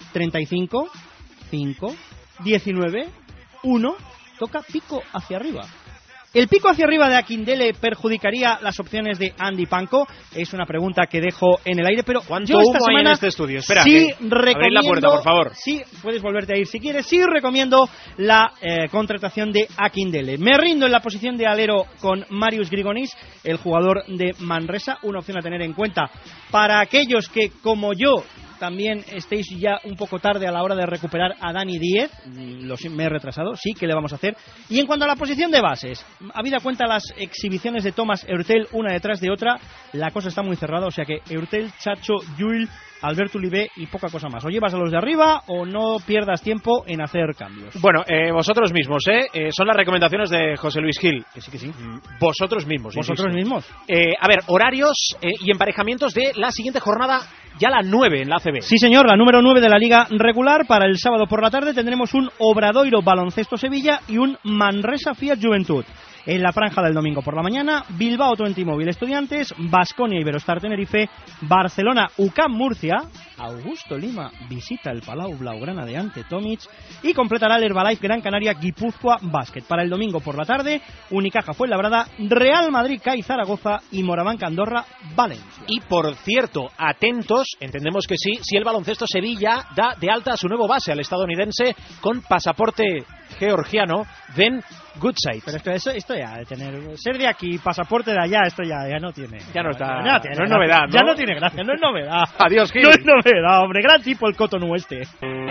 35, 5, 19, 1. Toca pico hacia arriba. ¿El pico hacia arriba de Akindele perjudicaría las opciones de Andy Panko? Es una pregunta que dejo en el aire, pero ¿cuánto humo hay en este estudio? Espera, abrid la puerta, por favor. Sí, puedes volverte a ir si quieres. Sí, recomiendo la contratación de Akindele. Me rindo en la posición de alero con Marius Grigonis, el jugador de Manresa, una opción a tener en cuenta para aquellos que, como yo, también estéis ya un poco tarde a la hora de recuperar a Dani Díez. Me he retrasado, sí, ¿qué le vamos a hacer? Y en cuanto a la posición de bases, habida cuenta las exhibiciones de Thomas Heurtel una detrás de otra, la cosa está muy cerrada, o sea que Heurtel, Chacho, Llull, Alberto Ulibé y poca cosa más. O llevas a los de arriba o no pierdas tiempo en hacer cambios. Bueno, vosotros mismos, son las recomendaciones de José Luis Gil. Que sí. Vosotros mismos. ¿Vosotros mismos? A ver, horarios y emparejamientos de la siguiente jornada, ya la 9 en la ACB. Sí, señor, la número 9 de la Liga regular. Para el sábado por la tarde tendremos un Obradoiro Baloncesto Sevilla y un Manresa Fiat Juventud. En la franja del domingo por la mañana, Bilbao Twenty Móvil Estudiantes, Baskonia Iberostar Tenerife, Barcelona UCAM Murcia, Augusto Lima visita el Palau Blaugrana de Ante Tomic y completará el Herbalife Gran Canaria Guipúzcoa Basket. Para el domingo por la tarde, Unicaja Fuenlabrada, Real Madrid CAI Zaragoza y Morabanca Andorra Valencia. Y por cierto, atentos, entendemos que sí, si el baloncesto Sevilla da de alta a su nuevo base, al estadounidense con pasaporte georgiano, Ben Goodside. Pero esto ya de tener ser de aquí, pasaporte de allá, esto ya no tiene. Ya no está. No es novedad, ¿no? Ya no tiene gracia, no es novedad. Adiós, Gil. No es novedad, hombre. Gran tipo el Cotonou este.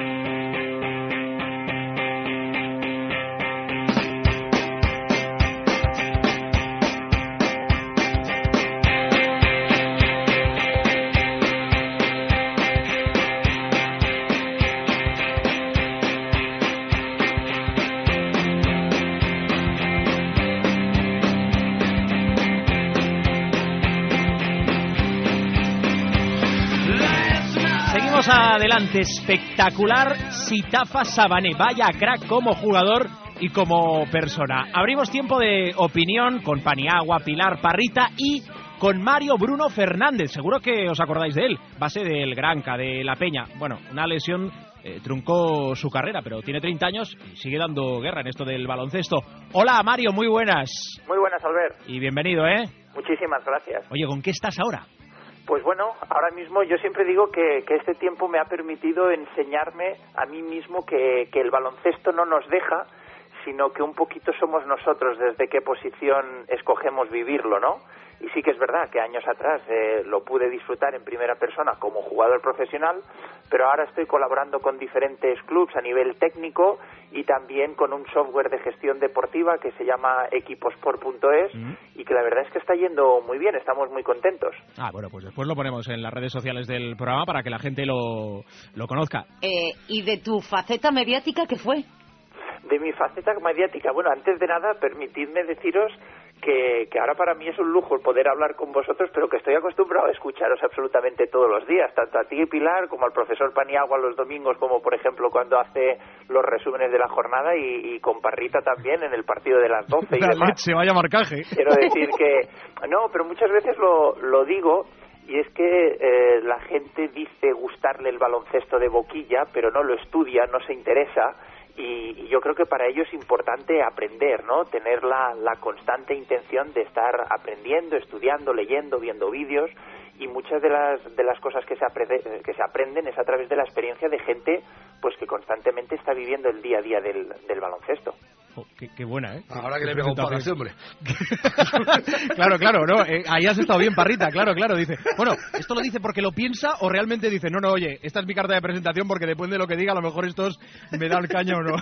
Adelante, espectacular Sitafa Sabané, vaya crack como jugador y como persona. Abrimos tiempo de opinión con Paniagua, Pilar Parrita y con Mario Bruno Fernández. Seguro que os acordáis de él, base del Granca, de La Peña. Bueno, una lesión truncó su carrera, pero tiene 30 años y sigue dando guerra en esto del baloncesto. Hola Mario, muy buenas. Muy buenas, Albert. Y bienvenido, Muchísimas gracias. Oye, ¿con qué estás ahora? Pues bueno, ahora mismo yo siempre digo que este tiempo me ha permitido enseñarme a mí mismo que el baloncesto no nos deja, sino que un poquito somos nosotros desde qué posición escogemos vivirlo, ¿no? Y sí que es verdad que años atrás lo pude disfrutar en primera persona como jugador profesional, pero ahora estoy colaborando con diferentes clubs a nivel técnico y también con un software de gestión deportiva que se llama equiposport.es y que la verdad es que está yendo muy bien, estamos muy contentos. Bueno, pues después lo ponemos en las redes sociales del programa para que la gente lo conozca. ¿Y de tu faceta mediática qué fue? De mi faceta mediática, bueno, antes de nada, permitidme deciros que ahora para mí es un lujo el poder hablar con vosotros, pero que estoy acostumbrado a escucharos absolutamente todos los días, tanto a ti, Pilar, como al profesor Paniagua los domingos, como por ejemplo cuando hace los resúmenes de la jornada, y con Parrita también en el partido de las 12 y demás. Se vaya marcaje. Quiero decir que, no, pero muchas veces lo digo, y es que la gente dice gustarle el baloncesto de boquilla, pero no lo estudia, no se interesa. Y yo creo que para ello es importante aprender, ¿no? Tener la constante intención de estar aprendiendo, estudiando, leyendo, viendo vídeos, y muchas de las cosas que se aprenden es a través de la experiencia de gente pues que constantemente está viviendo el día a día del baloncesto. Qué buena, ¿eh? Ahora que le pega un palo a este hombre. Claro, ¿no? Ahí has estado bien, Parrita, claro, dice. Bueno, ¿esto lo dice porque lo piensa o realmente dice, no, oye, esta es mi carta de presentación porque después de lo que diga a lo mejor estos me da el caño o no?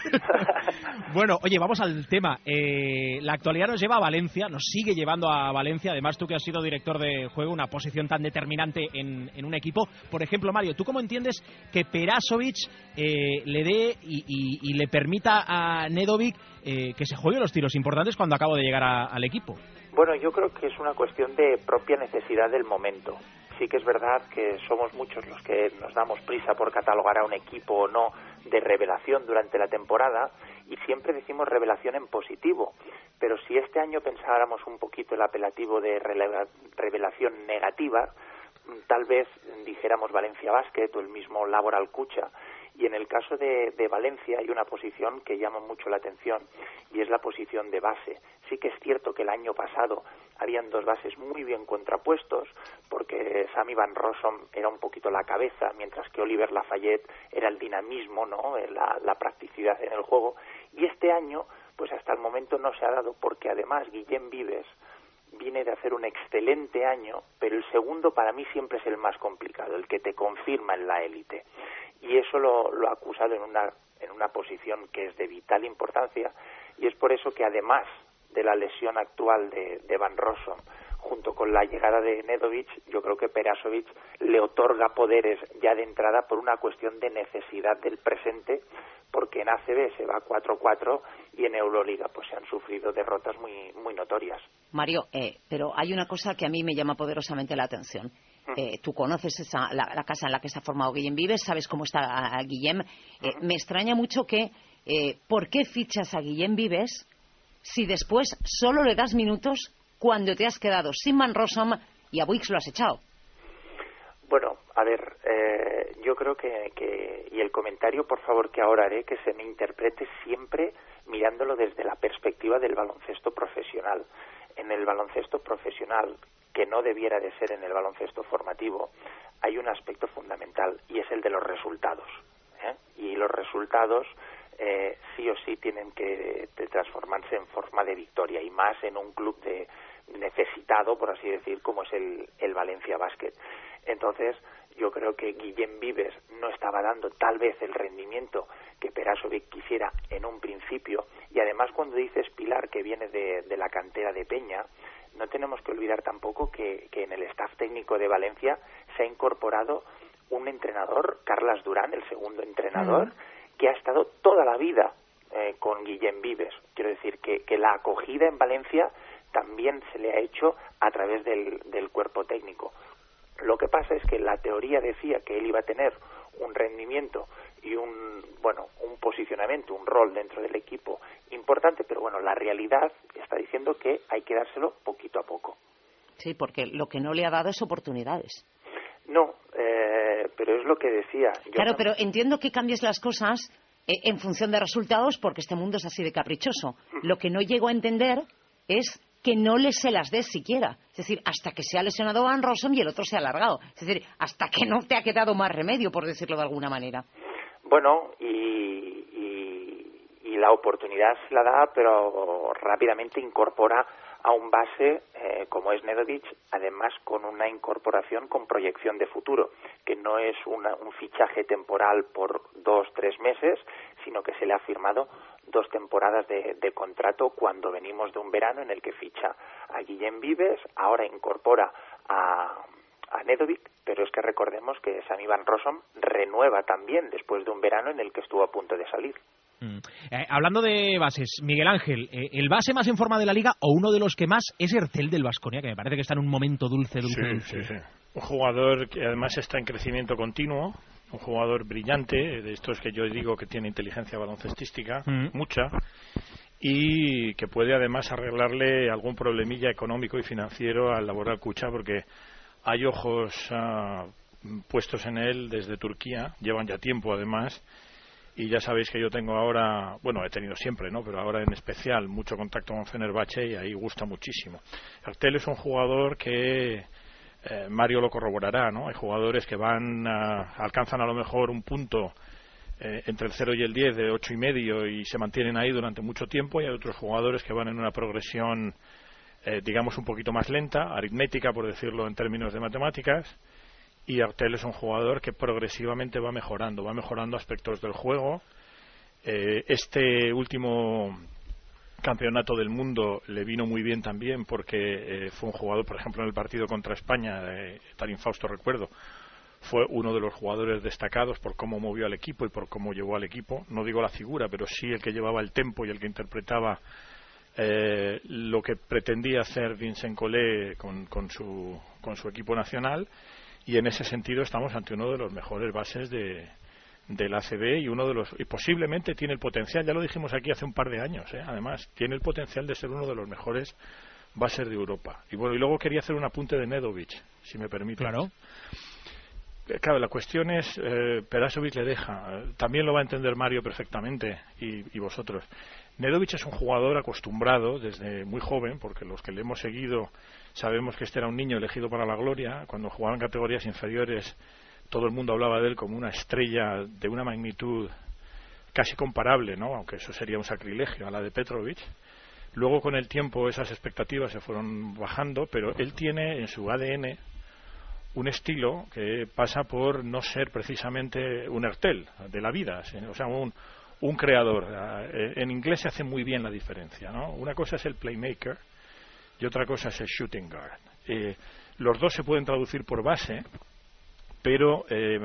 Bueno, oye, vamos al tema. La actualidad nos lleva a Valencia, nos sigue llevando a Valencia. Además, tú que has sido director de juego, una posición tan determinante en un equipo. Por ejemplo, Mario, ¿tú cómo entiendes que Perasovic le dé y le permita a Nedovic que se juegue los tiros importantes cuando acabo de llegar al equipo? Bueno, yo creo que es una cuestión de propia necesidad del momento. Sí que es verdad que somos muchos los que nos damos prisa por catalogar a un equipo o no de revelación durante la temporada, y siempre decimos revelación en positivo. Pero si este año pensáramos un poquito el apelativo de revelación negativa, tal vez dijéramos Valencia Basket o el mismo Laboral Cucha. Y en el caso de Valencia hay una posición que llama mucho la atención, y es la posición de base. Sí que es cierto que el año pasado habían dos bases muy bien contrapuestos, porque Sami Van Rossum era un poquito la cabeza, mientras que Oliver Lafayette era el dinamismo, ¿no? la practicidad en el juego. Y este año, pues hasta el momento no se ha dado, porque además Guillem Vives viene de hacer un excelente año, pero el segundo para mí siempre es el más complicado, el que te confirma en la élite. Y eso lo ha acusado en una posición que es de vital importancia, y es por eso que además de la lesión actual de Van Rossum, junto con la llegada de Nedovic, yo creo que Perasovic le otorga poderes ya de entrada por una cuestión de necesidad del presente, porque en ACB se va 4-4 y en Euroliga pues se han sufrido derrotas muy notorias. Mario, pero hay una cosa que a mí me llama poderosamente la atención. Tú conoces la casa en la que se ha formado Guillem Vives, sabes cómo está Guillem. Me extraña mucho que ¿por qué fichas a Guillem Vives si después solo le das minutos cuando te has quedado sin Van Rossum y a Buix lo has echado? Bueno, a ver, yo creo que y el comentario, por favor, que ahora haré, que se me interprete siempre mirándolo desde la perspectiva del baloncesto profesional. En el baloncesto profesional, que no debiera de ser en el baloncesto formativo, hay un aspecto fundamental, y es el de los resultados. Y los resultados sí o sí tienen que transformarse en forma de victoria, y más en un club necesitado, por así decir, como es el Valencia Basket. Entonces, yo creo que Guillem Vives no estaba dando tal vez el rendimiento que Perasovic quisiera en un principio, y además cuando dices, Pilar, que viene de la cantera de Peña, no tenemos que olvidar tampoco que en el staff técnico de Valencia se ha incorporado un entrenador, Carles Durán, el segundo entrenador, que ha estado toda la vida con Guillem Vives. Quiero decir que la acogida en Valencia también se le ha hecho a través del cuerpo técnico. Lo que pasa es que la teoría decía que él iba a tener un rendimiento y un posicionamiento, un rol dentro del equipo importante, pero bueno, la realidad está diciendo que hay que dárselo poquito a poco. Sí, porque lo que no le ha dado es oportunidades. No, pero es lo que decía. Claro, pero entiendo que cambies las cosas en función de resultados, porque este mundo es así de caprichoso. Lo que no llego a entender es que no se las des siquiera. Es decir, hasta que se ha lesionado Van Rossum y el otro se ha alargado. Es decir, hasta que no te ha quedado más remedio, por decirlo de alguna manera. Bueno, y la oportunidad se la da, pero rápidamente incorpora a un base como es Nedovic, además con una incorporación con proyección de futuro, que no es un fichaje temporal por 2-3 meses, sino que se le ha firmado 2 temporadas de contrato cuando venimos de un verano en el que ficha a Guillem Vives, ahora incorpora a Nedovic, pero es que recordemos que Sami Van Rossum renueva también después de un verano en el que estuvo a punto de salir. Hablando de bases, Miguel Ángel, ¿el base más en forma de la Liga o uno de los que más es Ertel del Baskonia, que me parece que está en un momento dulce? Sí. Un jugador que además está en crecimiento continuo, un jugador brillante, de estos que yo digo que tiene inteligencia baloncestística, mucha, y que puede además arreglarle algún problemilla económico y financiero al Laboral Kucha, porque hay ojos puestos en él desde Turquía, llevan ya tiempo además. Y ya sabéis que yo tengo ahora, bueno, he tenido siempre, ¿no? Pero ahora en especial mucho contacto con Fenerbahce y ahí gusta muchísimo. Ertel es un jugador que Mario lo corroborará, ¿no? Hay jugadores que alcanzan a lo mejor un punto entre el 0 y el 10 de 8,5 y se mantienen ahí durante mucho tiempo, y hay otros jugadores que van en una progresión, digamos, un poquito más lenta, aritmética, por decirlo en términos de matemáticas. Y Ertel es un jugador que progresivamente va mejorando aspectos del juego. Este último campeonato del mundo le vino muy bien también porque fue un jugador, por ejemplo, en el partido contra España, tan infausto recuerdo, fue uno de los jugadores destacados por cómo movió al equipo y por cómo llevó al equipo. No digo la figura, pero sí el que llevaba el tempo y el que interpretaba lo que pretendía hacer Vincent Collet con su equipo nacional. Y en ese sentido estamos ante uno de los mejores bases del ACB y posiblemente tiene el potencial, ya lo dijimos aquí hace un par de años, además, tiene el potencial de ser uno de los mejores bases de Europa. Y bueno, y luego quería hacer un apunte de Nedovic, si me permite. Claro. Claro, la cuestión es, Perasovic le deja, también lo va a entender Mario perfectamente y vosotros. Nedovic es un jugador acostumbrado desde muy joven, porque los que le hemos seguido sabemos que este era un niño elegido para la gloria. Cuando jugaba en categorías inferiores todo el mundo hablaba de él como una estrella de una magnitud casi comparable, ¿no? Aunque eso sería un sacrilegio, a la de Petrovic. Luego con el tiempo esas expectativas se fueron bajando, pero él tiene en su ADN un estilo que pasa por no ser precisamente un Ertel de la vida, o sea, un creador. En inglés se hace muy bien la diferencia, ¿no? Una cosa es el playmaker y otra cosa es el shooting guard. Los dos se pueden traducir por base, pero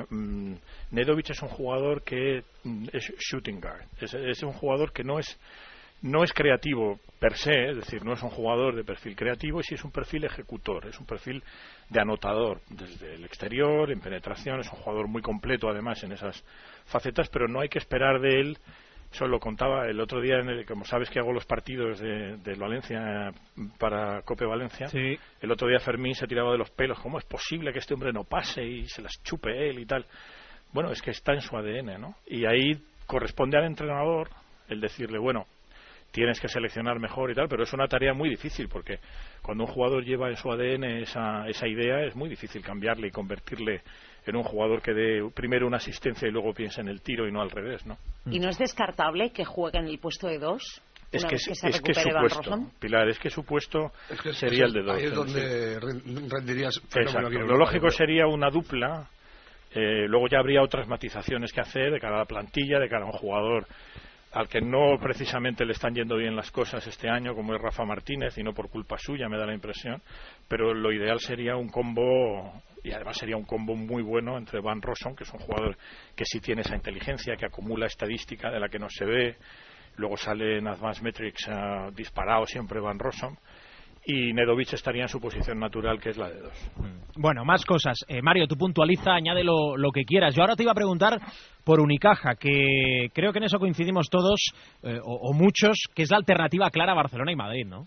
Nedovic es un jugador que es shooting guard. Es un jugador que no es creativo per se, es decir, no es un jugador de perfil creativo, y sí es un perfil ejecutor, es un perfil de anotador desde el exterior, en penetración. Es un jugador muy completo además en esas facetas, pero no hay que esperar de él. Eso lo contaba el otro día, como sabes que hago los partidos del Valencia para Cope Valencia. Sí. El otro día Fermín se tiraba de los pelos, ¿cómo es posible que este hombre no pase y se las chupe él y tal? Bueno, es que está en su ADN, ¿no? Y ahí corresponde al entrenador el decirle, bueno, tienes que seleccionar mejor y tal, pero es una tarea muy difícil, porque cuando un jugador lleva en su ADN esa idea, es muy difícil cambiarle y convertirle en un jugador que dé primero una asistencia y luego piense en el tiro y no al revés, ¿no? ¿Y no es descartable que juegue en el puesto de 2? Es que su puesto, Pilar, es que su puesto sería el de 2. Ahí es donde rendirías. Exacto. Lo lógico sería una dupla. Luego ya habría otras matizaciones que hacer de cara a la plantilla, de cara a un jugador al que no precisamente le están yendo bien las cosas este año, como es Rafa Martínez, y no por culpa suya, me da la impresión. Pero lo ideal sería un combo, y además sería un combo muy bueno entre Van Rossum, que es un jugador que sí tiene esa inteligencia, que acumula estadística de la que no se ve. Luego sale en Advanced Metrics disparado siempre Van Rossum, y Nedovic estaría en su posición natural, que es la de 2. Bueno, más cosas. Mario, tú puntualiza, añade lo que quieras. Yo ahora te iba a preguntar por Unicaja, que creo que en eso coincidimos todos, o muchos, que es la alternativa clara a Barcelona y Madrid, ¿no?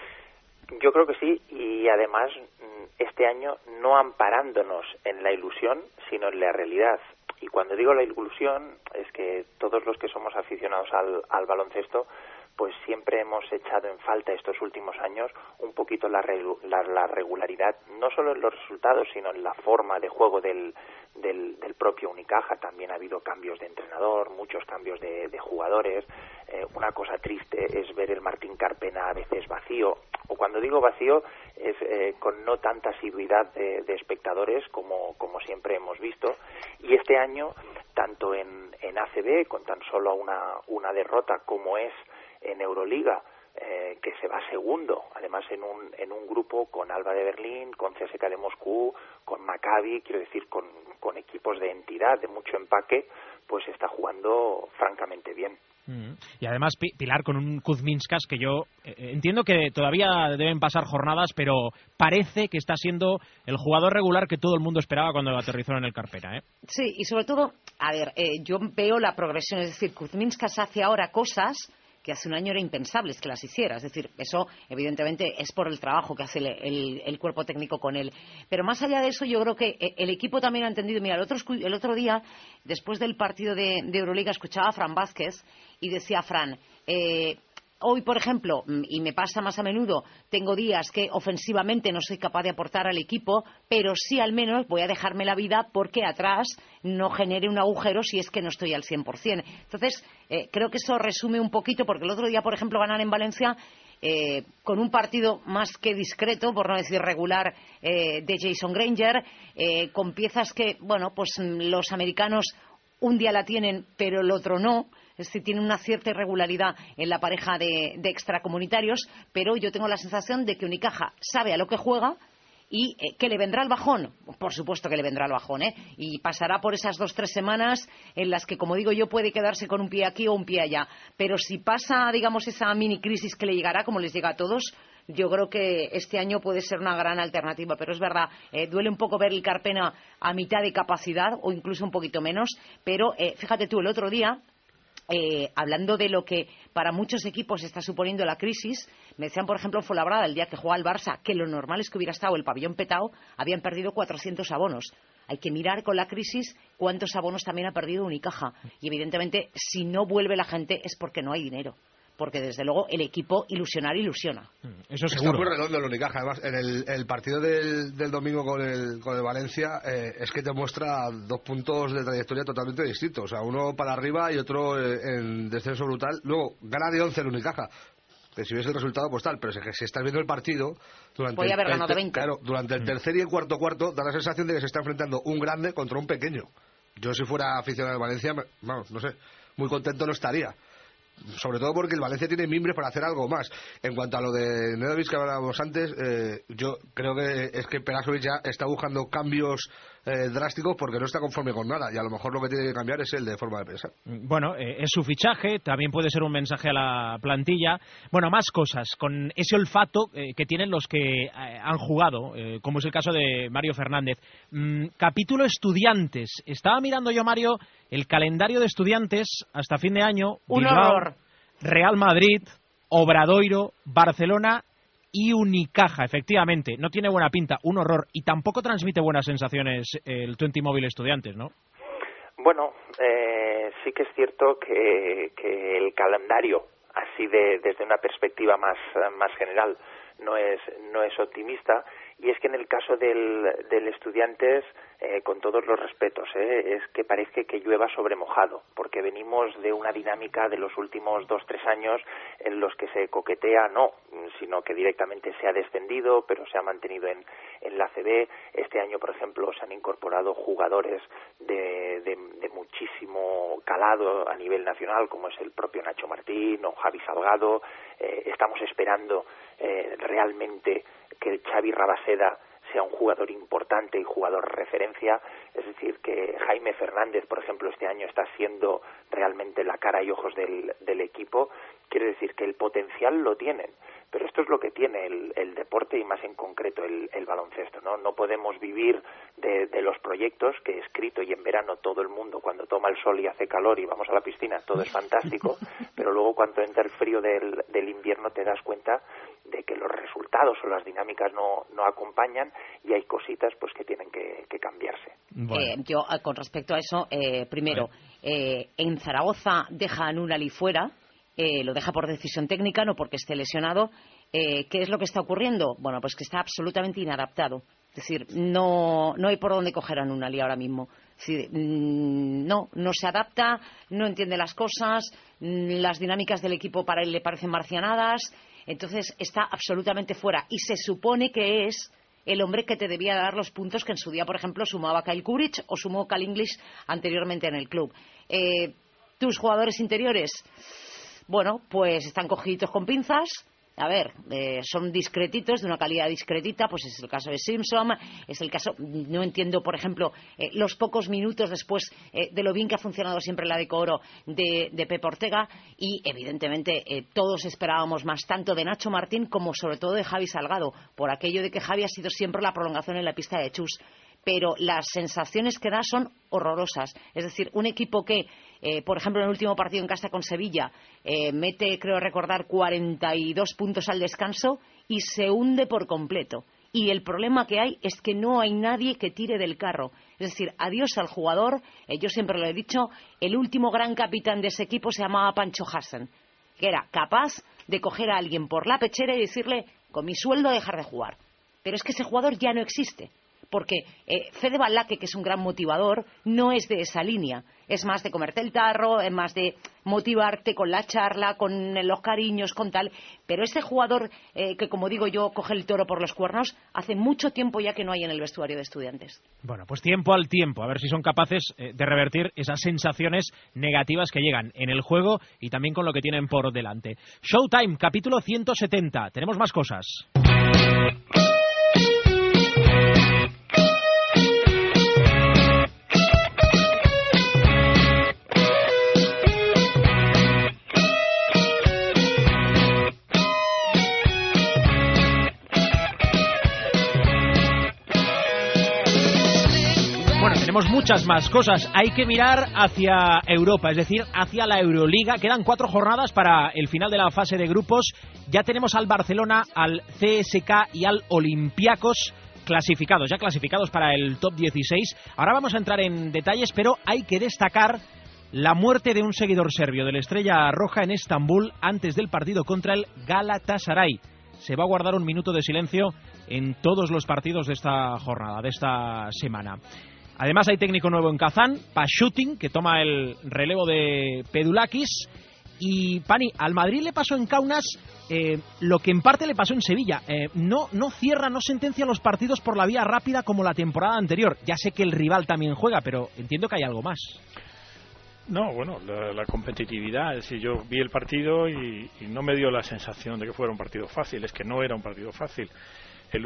Yo creo que sí, y además este año no amparándonos en la ilusión, sino en la realidad. Y cuando digo la ilusión, es que todos los que somos aficionados al baloncesto pues siempre hemos echado en falta estos últimos años un poquito la regularidad, no solo en los resultados, sino en la forma de juego del propio Unicaja. También ha habido cambios de entrenador, muchos cambios de jugadores. Una cosa triste es ver el Martín Carpena a veces vacío, o cuando digo vacío es con no tanta asiduidad de espectadores como siempre hemos visto. Y este año, tanto en ACB, con tan solo una derrota, como es en Euroliga, que se va segundo, además en un grupo con Alba de Berlín, con CSKA de Moscú, con Maccabi, quiero decir, con equipos de entidad, de mucho empaque, pues está jugando francamente bien. Y además, Pilar, con un Kuzminskas que yo entiendo que todavía deben pasar jornadas, pero parece que está siendo el jugador regular que todo el mundo esperaba cuando aterrizó en el Carpena, ¿eh? Sí, y sobre todo, a ver, yo veo la progresión, es decir, Kuzminskas hace ahora cosas que hace un año era impensables que las hiciera. Es decir, eso evidentemente es por el trabajo que hace el cuerpo técnico con él. Pero más allá de eso, yo creo que el equipo también ha entendido. Mira, el otro día, después del partido de Euroliga, escuchaba a Fran Vázquez y decía Fran, hoy, por ejemplo, y me pasa más a menudo, tengo días que ofensivamente no soy capaz de aportar al equipo, pero sí al menos voy a dejarme la vida porque atrás no genere un agujero si es que no estoy al 100%. Entonces, creo que eso resume un poquito, porque el otro día, por ejemplo, ganan en Valencia con un partido más que discreto, por no decir regular, de Jason Granger, con piezas que, bueno, pues los americanos un día la tienen, pero el otro no. Es decir, tiene una cierta irregularidad en la pareja de extracomunitarios, pero yo tengo la sensación de que Unicaja sabe a lo que juega y que le vendrá el bajón. Por supuesto que le vendrá el bajón, y pasará por esas 2-3 semanas en las que, como digo yo, puede quedarse con un pie aquí o un pie allá. Pero si pasa, digamos, esa mini crisis que le llegará, como les llega a todos, yo creo que este año puede ser una gran alternativa. Pero es verdad, duele un poco ver el Carpena a mitad de capacidad o incluso un poquito menos. Pero fíjate tú, el otro día, hablando de lo que para muchos equipos está suponiendo la crisis, me decían, por ejemplo, en Fuenlabrada, el día que juega el Barça, que lo normal es que hubiera estado el pabellón petado, habían perdido 400 abonos. Hay que mirar con la crisis cuántos abonos también ha perdido Unicaja. Y evidentemente, si no vuelve la gente es porque no hay dinero. Porque desde luego el equipo ilusiona. Eso seguro. Está muy redondo el Unicaja. Además, en el partido del domingo con el Valencia, es que te muestra 2 puntos de trayectoria totalmente distintos. O sea, uno para arriba y otro en descenso brutal. Luego, gana de 11 el Unicaja. Que si ves el resultado, pues tal. Pero si estás viendo el partido, podía haber ganado de 20. Claro, durante el tercer y el cuarto, da la sensación de que se está enfrentando un grande contra un pequeño. Yo, si fuera aficionado del Valencia, vamos, no sé, muy contento no estaría. Sobre todo porque el Valencia tiene mimbres para hacer algo más. En cuanto a lo de Nedovic que hablábamos antes, yo creo que es que Perasovic ya está buscando cambios drásticos porque no está conforme con nada, y a lo mejor lo que tiene que cambiar es el de forma de pensar. Bueno, es su fichaje, también puede ser un mensaje a la plantilla. Bueno, más cosas, con ese olfato que tienen los que han jugado, como es el caso de Mario Fernández. Capítulo Estudiantes. Estaba mirando yo, Mario, el calendario de Estudiantes hasta fin de año. Un Bilbao, horror. Real Madrid, Obradoiro, Barcelona y Unicaja. Efectivamente, no tiene buena pinta, un horror, y tampoco transmite buenas sensaciones el Twenty Móvil Estudiantes, ¿no? Bueno, sí que es cierto que el calendario, así desde una perspectiva más general, no es optimista. Y es que en el caso del Estudiantes, con todos los respetos, es que parece que llueva sobre mojado, porque venimos de una dinámica de los últimos 2-3 años en los que se coquetea, no, sino que directamente se ha descendido, pero se ha mantenido en la ACB. Este año, por ejemplo, se han incorporado jugadores de muchísimo calado a nivel nacional, como es el propio Nacho Martín o Javi Salgado. Estamos esperando realmente que Xavi Rabaseda sea un jugador importante y jugador referencia. Es decir, que Jaime Fernández, por ejemplo, este año está siendo realmente la cara y ojos del equipo. Quiere decir que el potencial lo tienen, pero esto es lo que tiene el deporte, y más en concreto el baloncesto, ¿no? No podemos vivir de los proyectos, que he escrito, y en verano todo el mundo, cuando toma el sol y hace calor y vamos a la piscina, todo es fantástico, pero luego cuando entra el frío del invierno te das cuenta de que los resultados o las dinámicas no acompañan, y hay cositas pues que tienen que cambiarse. Bueno. Yo, con respecto a eso, primero, en Zaragoza dejan un Ali fuera, lo deja por decisión técnica, no porque esté lesionado. ¿Qué es lo que está ocurriendo? Bueno, pues que está absolutamente inadaptado. Es decir, no hay por dónde coger a Nunali ahora mismo. Es decir, no se adapta, no entiende las cosas, las dinámicas del equipo para él le parecen marcianadas, entonces está absolutamente fuera. Y se supone que es el hombre que te debía dar los puntos que en su día, por ejemplo, sumaba Kyle Kuric o sumó Cal English anteriormente en el club. Tus jugadores interiores, bueno, pues están cogiditos con pinzas. A ver, son discretitos, de una calidad discretita, pues es el caso de Simpson, es el caso, no entiendo, por ejemplo, los pocos minutos después de lo bien que ha funcionado siempre la de Coro de Pep Ortega, y evidentemente todos esperábamos más, tanto de Nacho Martín como sobre todo de Javi Salgado, por aquello de que Javi ha sido siempre la prolongación en la pista de Chus. Pero las sensaciones que da son horrorosas. Es decir, un equipo que, por ejemplo, en el último partido en casa con Sevilla, mete, creo recordar, 42 puntos al descanso y se hunde por completo. Y el problema que hay es que no hay nadie que tire del carro. Es decir, adiós al jugador. Yo siempre lo he dicho, el último gran capitán de ese equipo se llamaba Pancho Hassen, que era capaz de coger a alguien por la pechera y decirle, con mi sueldo dejar de jugar. Pero es que ese jugador ya no existe. Porque Fede Balake, que es un gran motivador, no es de esa línea. Es más de comerte el tarro, es más de motivarte con la charla, con los cariños, con tal. Pero este jugador que, como digo yo, coge el toro por los cuernos, hace mucho tiempo ya que no hay en el vestuario de Estudiantes. Bueno, pues tiempo al tiempo, a ver si son capaces de revertir esas sensaciones negativas que llegan en el juego y también con lo que tienen por delante. Showtime, capítulo 170. Tenemos más cosas. Tenemos muchas más cosas. Hay que mirar hacia Europa, es decir, hacia la Euroliga. Quedan 4 jornadas para el final de la fase de grupos. Ya tenemos al Barcelona, al CSKA y al Olympiacos clasificados, ya clasificados para el top 16. Ahora vamos a entrar en detalles, pero hay que destacar la muerte de un seguidor serbio de la Estrella Roja en Estambul antes del partido contra el Galatasaray. Se va a guardar un minuto de silencio en todos los partidos de esta jornada, de esta semana. Además hay técnico nuevo en Kazán, Pashutin, que toma el relevo de Pedulakis. Y, Pani, al Madrid le pasó en Kaunas lo que en parte le pasó en Sevilla. No cierra, no sentencia los partidos por la vía rápida como la temporada anterior. Ya sé que el rival también juega, pero entiendo que hay algo más. No, bueno, la competitividad. Es decir, yo vi el partido y no me dio la sensación de que fuera un partido fácil. Es que no era un partido fácil. El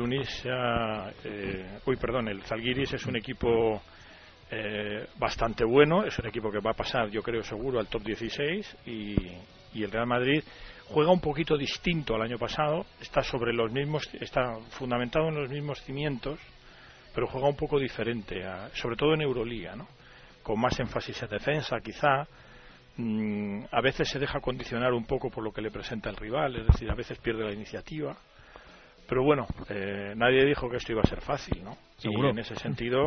el Zalgiris es un equipo bastante bueno, es un equipo que va a pasar, yo creo, seguro al top 16 y el Real Madrid juega un poquito distinto al año pasado, está fundamentado en los mismos cimientos, pero juega un poco diferente, sobre todo en Euroliga, ¿no? Con más énfasis en defensa, quizá. A veces se deja condicionar un poco por lo que le presenta el rival, es decir, a veces pierde la iniciativa. Pero bueno, nadie dijo que esto iba a ser fácil, ¿no? ¿Seguro? Y en ese sentido,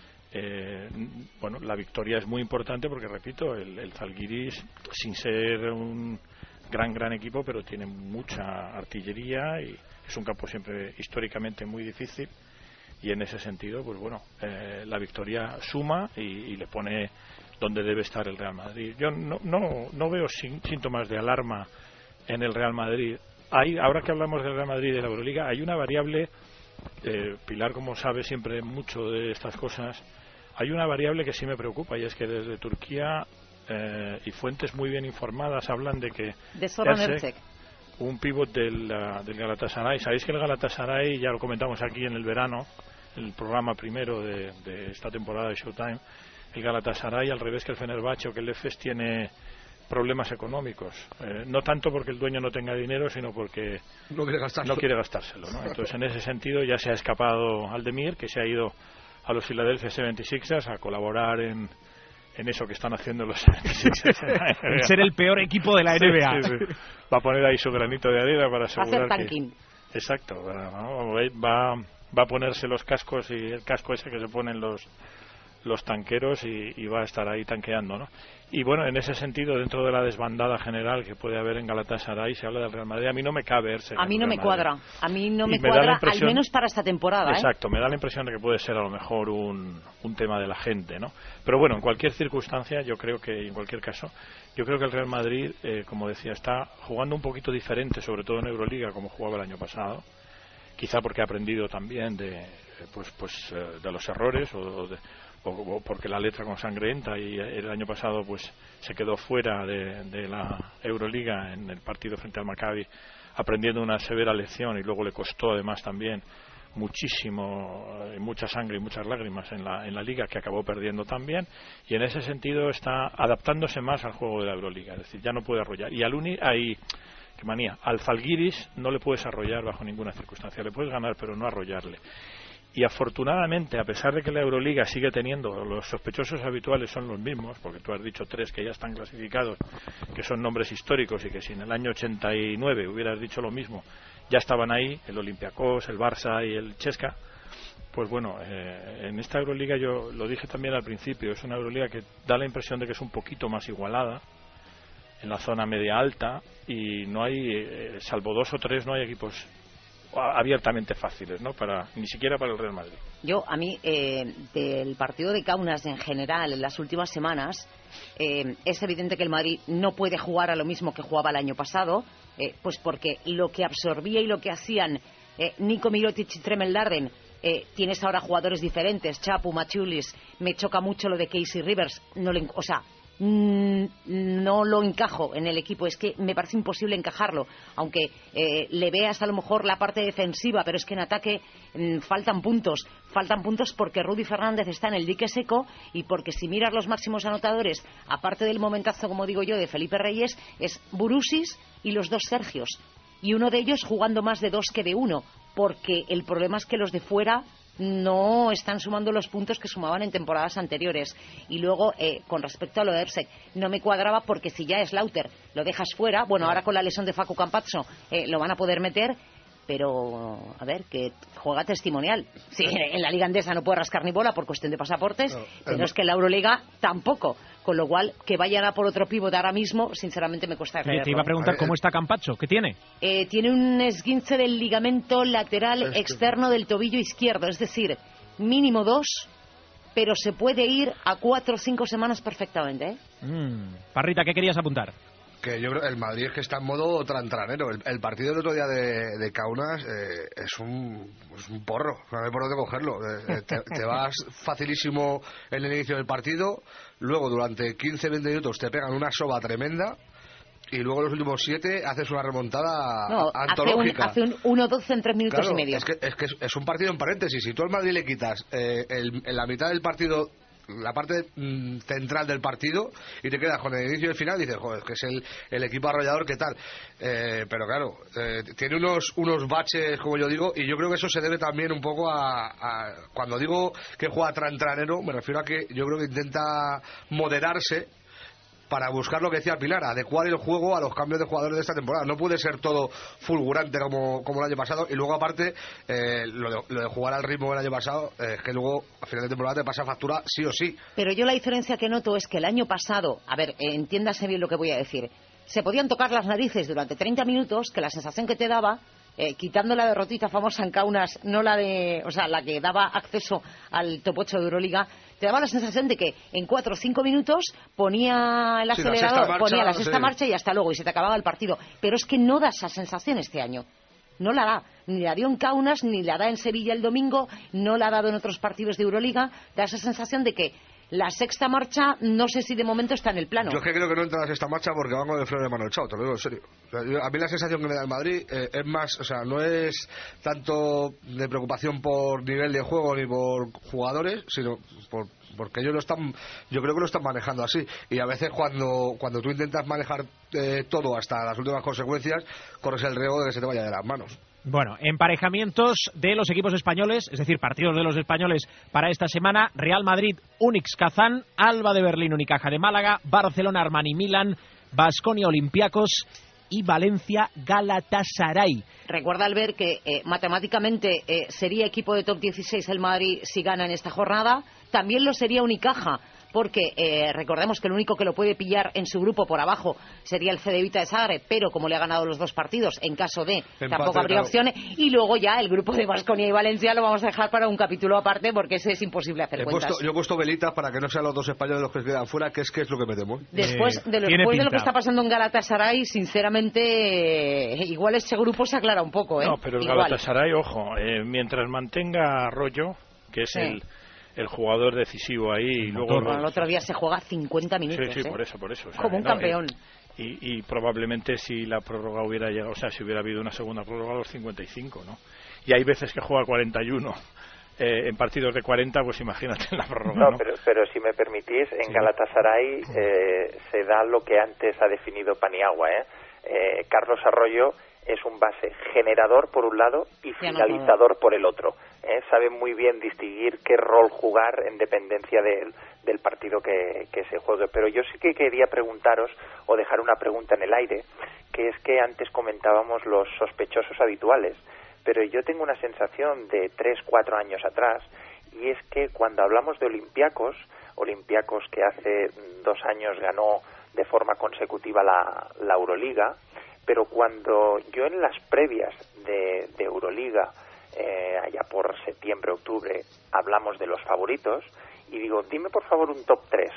la victoria es muy importante porque, repito, el Zalgiris, sin ser un gran equipo, pero tiene mucha artillería y es un campo siempre históricamente muy difícil. Y en ese sentido, pues bueno, la victoria suma y le pone donde debe estar el Real Madrid. Yo no veo síntomas de alarma en el Real Madrid. Ahora que hablamos del Real Madrid y de la Euroliga, hay una variable, Pilar, como sabe siempre mucho de estas cosas, hay una variable que sí me preocupa, y es que desde Turquía y fuentes muy bien informadas hablan de que un pívot del Galatasaray, sabéis que el Galatasaray, ya lo comentamos aquí en el verano, en el programa primero de esta temporada de Showtime, el Galatasaray, al revés que el Fenerbahce o que el Efes, tiene problemas económicos, no tanto porque el dueño no tenga dinero, sino porque no quiere gastárselo, ¿no? Entonces, en ese sentido, ya se ha escapado Aldemir, que se ha ido a los Philadelphia 76ers a colaborar en eso que están haciendo los 76ers. Ser el peor equipo de la NBA. Sí. Va a poner ahí su granito de arena para asegurar hacer tanking. Exacto, va a ponerse los cascos y el casco ese que se ponen los los tanqueros y va a estar ahí tanqueando, ¿no? Y bueno, en ese sentido, dentro de la desbandada general que puede haber en Galatasaray, se habla del Real Madrid. A mí no me cabe verse. A mí no me cuadra. A mí no me cuadra, al menos para esta temporada. Exacto, me da la impresión de que puede ser a lo mejor un tema de la gente, ¿no? Pero bueno, en cualquier circunstancia, yo creo que, en cualquier caso, yo creo que el Real Madrid, como decía, está jugando un poquito diferente, sobre todo en Euroliga, como jugaba el año pasado. Quizá porque ha aprendido también de los errores o porque la letra con sangre entra, y el año pasado pues se quedó fuera de la Euroliga en el partido frente al Maccabi, aprendiendo una severa lección, y luego le costó además también muchísimo, mucha sangre y muchas lágrimas en la liga, que acabó perdiendo también, y en ese sentido está adaptándose más al juego de la Euroliga, es decir, ya no puede arrollar. Y qué manía, al Zalgiris no le puedes arrollar bajo ninguna circunstancia, le puedes ganar pero no arrollarle. Y afortunadamente, a pesar de que la Euroliga sigue teniendo, los sospechosos habituales son los mismos, porque tú has dicho 3 que ya están clasificados, que son nombres históricos, y que si en el año 89 hubieras dicho lo mismo, ya estaban ahí, el Olympiacos, el Barça y el Chesca. Pues bueno, en esta Euroliga, yo lo dije también al principio, es una Euroliga que da la impresión de que es un poquito más igualada, en la zona media alta, y no hay, salvo 2 o 3, no hay equipos abiertamente fáciles, ¿no? Ni siquiera para el Real Madrid. A mí, del partido de Kaunas en general, en las últimas semanas, es evidente que el Madrid no puede jugar a lo mismo que jugaba el año pasado, pues porque lo que absorbía y lo que hacían Nico Mirotic y Tremel Larden, tienes ahora jugadores diferentes, Chapu, Maciulis. Me choca mucho lo de Casey Rivers, no lo encajo en el equipo, es que me parece imposible encajarlo, aunque le veas a lo mejor la parte defensiva, pero es que en ataque faltan puntos porque Rudy Fernández está en el dique seco, y porque si miras los máximos anotadores, aparte del momentazo, como digo yo, de Felipe Reyes, es Burusis y los 2 Sergios, y uno de ellos jugando más de 2 que de 1, porque el problema es que los de fuera no están sumando los puntos que sumaban en temporadas anteriores. Y luego, con respecto a lo de Erceg, no me cuadraba, porque si ya es Lauter, lo dejas fuera, bueno, ahora con la lesión de Facu Campazzo lo van a poder meter, pero a ver, que juega testimonial. Sí, en la Liga Andesa no puede rascar ni bola por cuestión de pasaportes, pero es que en la Euroliga tampoco, con lo cual que vayan a por otro pívot ahora mismo, sinceramente me cuesta creerlo. Te iba a preguntar cómo está Campazzo, ¿qué tiene? Tiene un esguince del ligamento lateral externo del tobillo izquierdo, es decir, mínimo 2, pero se puede ir a 4 o 5 semanas perfectamente. Parrita, ¿qué querías apuntar? Que yo creo que el Madrid es que está en modo trantranero. El partido del otro día de Kaunas es un porro, no hay por dónde cogerlo. Te vas facilísimo en el inicio del partido, luego durante 15-20 minutos te pegan una soba tremenda, y luego en los últimos 7 haces una remontada antológica. Hace un 1-12 en 3 minutos y medio. Es que es un partido en paréntesis. Si tú al Madrid le quitas en la mitad del partido la parte central del partido y te quedas con el inicio y el final, dices, joder, que es el equipo arrollador, ¿qué tal? Pero claro, tiene unos baches, como yo digo, y yo creo que eso se debe también un poco a cuando digo que juega trantranero, me refiero a que yo creo que intenta moderarse para buscar lo que decía Pilar, adecuar el juego a los cambios de jugadores de esta temporada. No puede ser todo fulgurante como el año pasado, y luego aparte lo de jugar al ritmo del año pasado, es que luego a final de temporada te pasa factura sí o sí. Pero yo la diferencia que noto es que el año pasado, a ver, entiéndase bien lo que voy a decir, se podían tocar las narices durante 30 minutos, que la sensación que te daba, quitando la derrotita famosa en Kaunas, no la la que daba acceso al top 8 de Euroliga, te daba la sensación de que en 4 o 5 minutos ponía el acelerador, ponía la sexta marcha y hasta luego, y se te acababa el partido. Pero es que no da esa sensación este año. No la da. Ni la dio en Kaunas, ni la da en Sevilla el domingo, no la ha dado en otros partidos de Euroliga. Da esa sensación de que la sexta marcha, no sé si de momento está en el plano. Yo es que creo que no entra la sexta marcha porque van con el freno de mano echado, te lo digo en serio. A mí la sensación que me da el Madrid es más, no es tanto de preocupación por nivel de juego ni por jugadores, sino porque ellos yo creo que lo están manejando así. Y a veces cuando tú intentas manejar todo hasta las últimas consecuencias, corres el riesgo de que se te vaya de las manos. Bueno, emparejamientos de los equipos españoles, es decir, partidos de los españoles para esta semana: Real Madrid, Unix Kazán, Alba de Berlín, Unicaja de Málaga, Barcelona, Armani, Milán, Baskonia, Olympiacos y Valencia Galatasaray. Recuerda, Albert, que matemáticamente sería equipo de top 16 el Madrid si gana en esta jornada. También lo sería Unicaja, porque recordemos que el único que lo puede pillar en su grupo por abajo sería el Cedevita de Zagreb, pero como le ha ganado los 2 partidos, en caso de empate, tampoco habría opciones. Y luego ya el grupo de Baskonia y Valencia lo vamos a dejar para un capítulo aparte, porque ese es imposible hacer cuentas. Yo he puesto velitas para que no sean los 2 españoles los que quedan fuera, que es lo que me temo. Después de lo que está pasando en Galatasaray, sinceramente, igual ese grupo se aclara un poco. No, pero el Galatasaray, ojo, mientras mantenga Arroyo, que es el jugador decisivo ahí, y luego el otro día se juega 50 minutos. Sí, por eso. O sea, como un campeón. Y probablemente si la prórroga hubiera llegado, o sea, si hubiera habido una segunda prórroga a los 55, ¿no? Y hay veces que juega 41 en partidos de 40, pues imagínate en la prórroga, ¿no? Pero si me permitís, en Galatasaray se da lo que antes ha definido Paniagua, Carlos Arroyo es un base generador por un lado y finalizador por el otro. Sabe muy bien distinguir qué rol jugar en dependencia del partido que se juegue. Pero yo sí que quería preguntaros, o dejar una pregunta en el aire, que es que antes comentábamos los sospechosos habituales, pero yo tengo una sensación de 3-4 años atrás, y es que cuando hablamos de Olympiacos que hace 2 años ganó de forma consecutiva la Euroliga, pero cuando yo en las previas de Euroliga, allá por septiembre, octubre, hablamos de los favoritos, y digo, dime por favor un top 3,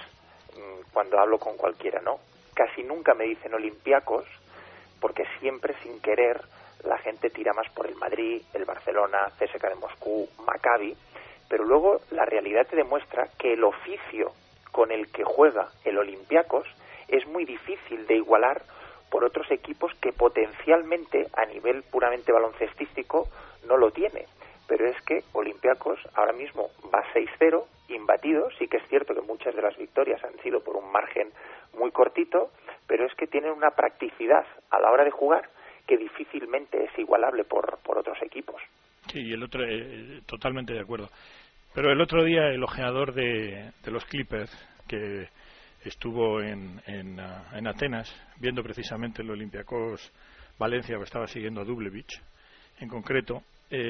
cuando hablo con cualquiera, ¿no? Casi nunca me dicen Olympiacos, porque siempre sin querer la gente tira más por el Madrid, el Barcelona, CSKA de Moscú, Maccabi, pero luego la realidad te demuestra que el oficio con el que juega el Olympiacos es muy difícil de igualar por otros equipos que potencialmente a nivel puramente baloncestístico no lo tiene. Pero es que Olympiacos ahora mismo va 6-0, imbatido. Sí que es cierto que muchas de las victorias han sido por un margen muy cortito, pero es que tienen una practicidad a la hora de jugar que difícilmente es igualable por otros equipos. Sí, y el otro, totalmente de acuerdo. Pero el otro día el ojeador de los Clippers, que estuvo en Atenas viendo precisamente el Olympiacos Valencia, que estaba siguiendo a Dublevich en concreto,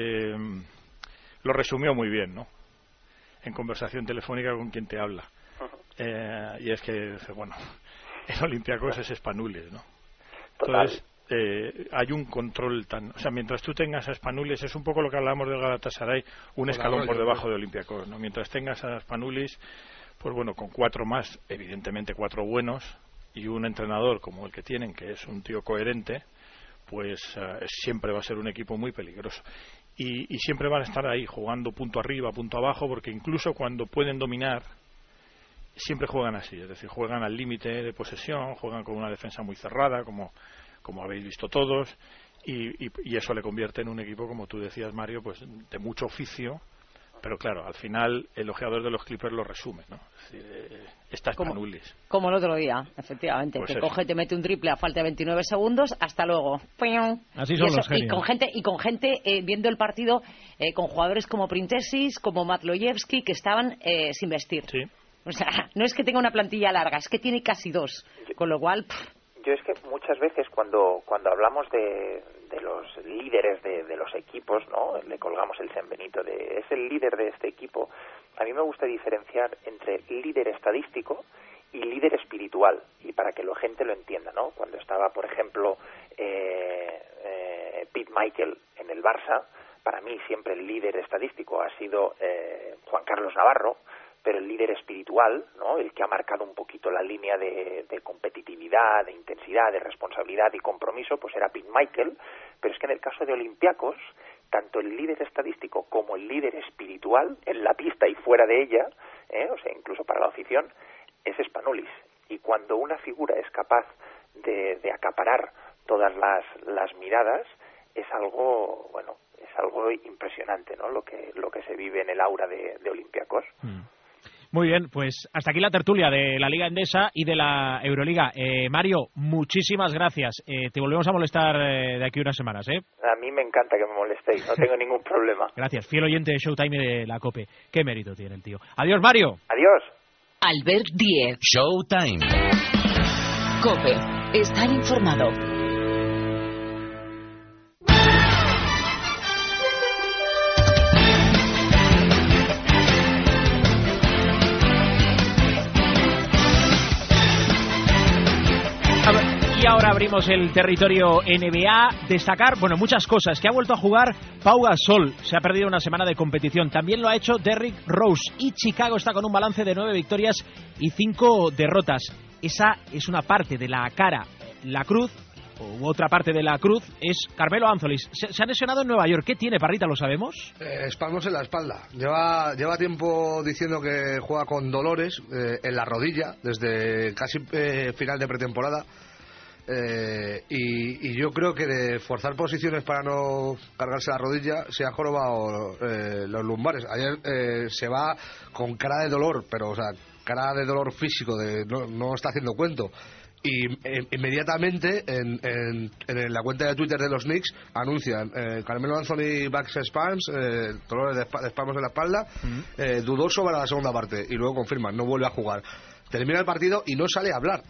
lo resumió muy bien, ¿no? En conversación telefónica con quien te habla. Y es que, bueno, el Olympiacos es Spanulis, ¿no? Entonces, hay un control tan... O sea, mientras tú tengas a Spanulis, es un poco lo que hablábamos del Galatasaray, un escalón por debajo de Olympiacos, ¿no? Mientras tengas a Spanulis, pues bueno, con 4 más, evidentemente 4 buenos, y un entrenador como el que tienen, que es un tío coherente, pues siempre va a ser un equipo muy peligroso. Y siempre van a estar ahí jugando punto arriba, punto abajo, porque incluso cuando pueden dominar, siempre juegan así, es decir, juegan al límite de posesión, juegan con una defensa muy cerrada, como habéis visto todos, y eso le convierte en un equipo, como tú decías, Mario, pues de mucho oficio. Pero claro, al final el ojeador de los Clippers lo resume, ¿no? Es decir, está Spanulis. Como el otro día, efectivamente, pues que coge, te mete un triple a falta de 29 segundos, hasta luego. Así son los genios. Y con gente viendo el partido, con jugadores como Printesis, como Matlojevski, que estaban sin vestir. Sí. O sea, no es que tenga una plantilla larga, es que tiene casi 2, con lo cual... Yo es que muchas veces cuando hablamos de los líderes de los equipos, ¿no? Le colgamos el San Benito es el líder de este equipo. A mí me gusta diferenciar entre líder estadístico y líder espiritual, y para que la gente lo entienda, ¿no? Cuando estaba, por ejemplo, Pete Michael en el Barça, para mí siempre el líder estadístico ha sido Juan Carlos Navarro, pero el líder espiritual, ¿no? El que ha marcado un poquito la línea de competitividad, de intensidad, de responsabilidad y compromiso, pues era Pete Michael. Pero es que en el caso de Olympiacos, tanto el líder estadístico como el líder espiritual, en la pista y fuera de ella, o sea, incluso para la afición, es Spanulis. Y cuando una figura es capaz de acaparar todas las miradas, es algo, bueno, es algo impresionante, ¿no? Lo que se vive en el aura de Olympiacos. Muy bien, pues hasta aquí la tertulia de la Liga Endesa y de la Euroliga. Mario, muchísimas gracias. Te volvemos a molestar de aquí unas semanas, ¿eh? A mí me encanta que me molestéis, no tengo ningún problema. Gracias, fiel oyente de Showtime y de la COPE. Qué mérito tiene el tío. Adiós, Mario. Adiós. Albert Diez. Showtime. COPE. Estar informado. hora abrimos el territorio NBA. Destacar, bueno, muchas cosas. Que ha vuelto a jugar Pau Gasol. Se ha perdido una semana de competición. También lo ha hecho Derrick Rose. Y Chicago está con un balance de 9 victorias y 5 derrotas. Esa es una parte de la cara. La cruz, u otra parte de la cruz, es Carmelo Anthony. Se ha lesionado en Nueva York. ¿Qué tiene, Parrita? ¿Lo sabemos? Espasmos en la espalda. Lleva tiempo diciendo que juega con dolores en la rodilla desde casi final de pretemporada. Y yo creo que de forzar posiciones para no cargarse la rodilla se ha jorobado los lumbares. Ayer se va con cara de dolor, pero o sea, cara de dolor físico, de no está haciendo cuento. Y inmediatamente en la cuenta de Twitter de los Knicks anuncian Carmelo Anthony backs spasms, dolores de espasmos en la espalda, dudoso para la segunda parte, y luego confirman, no vuelve a jugar. Termina el partido y no sale a hablar.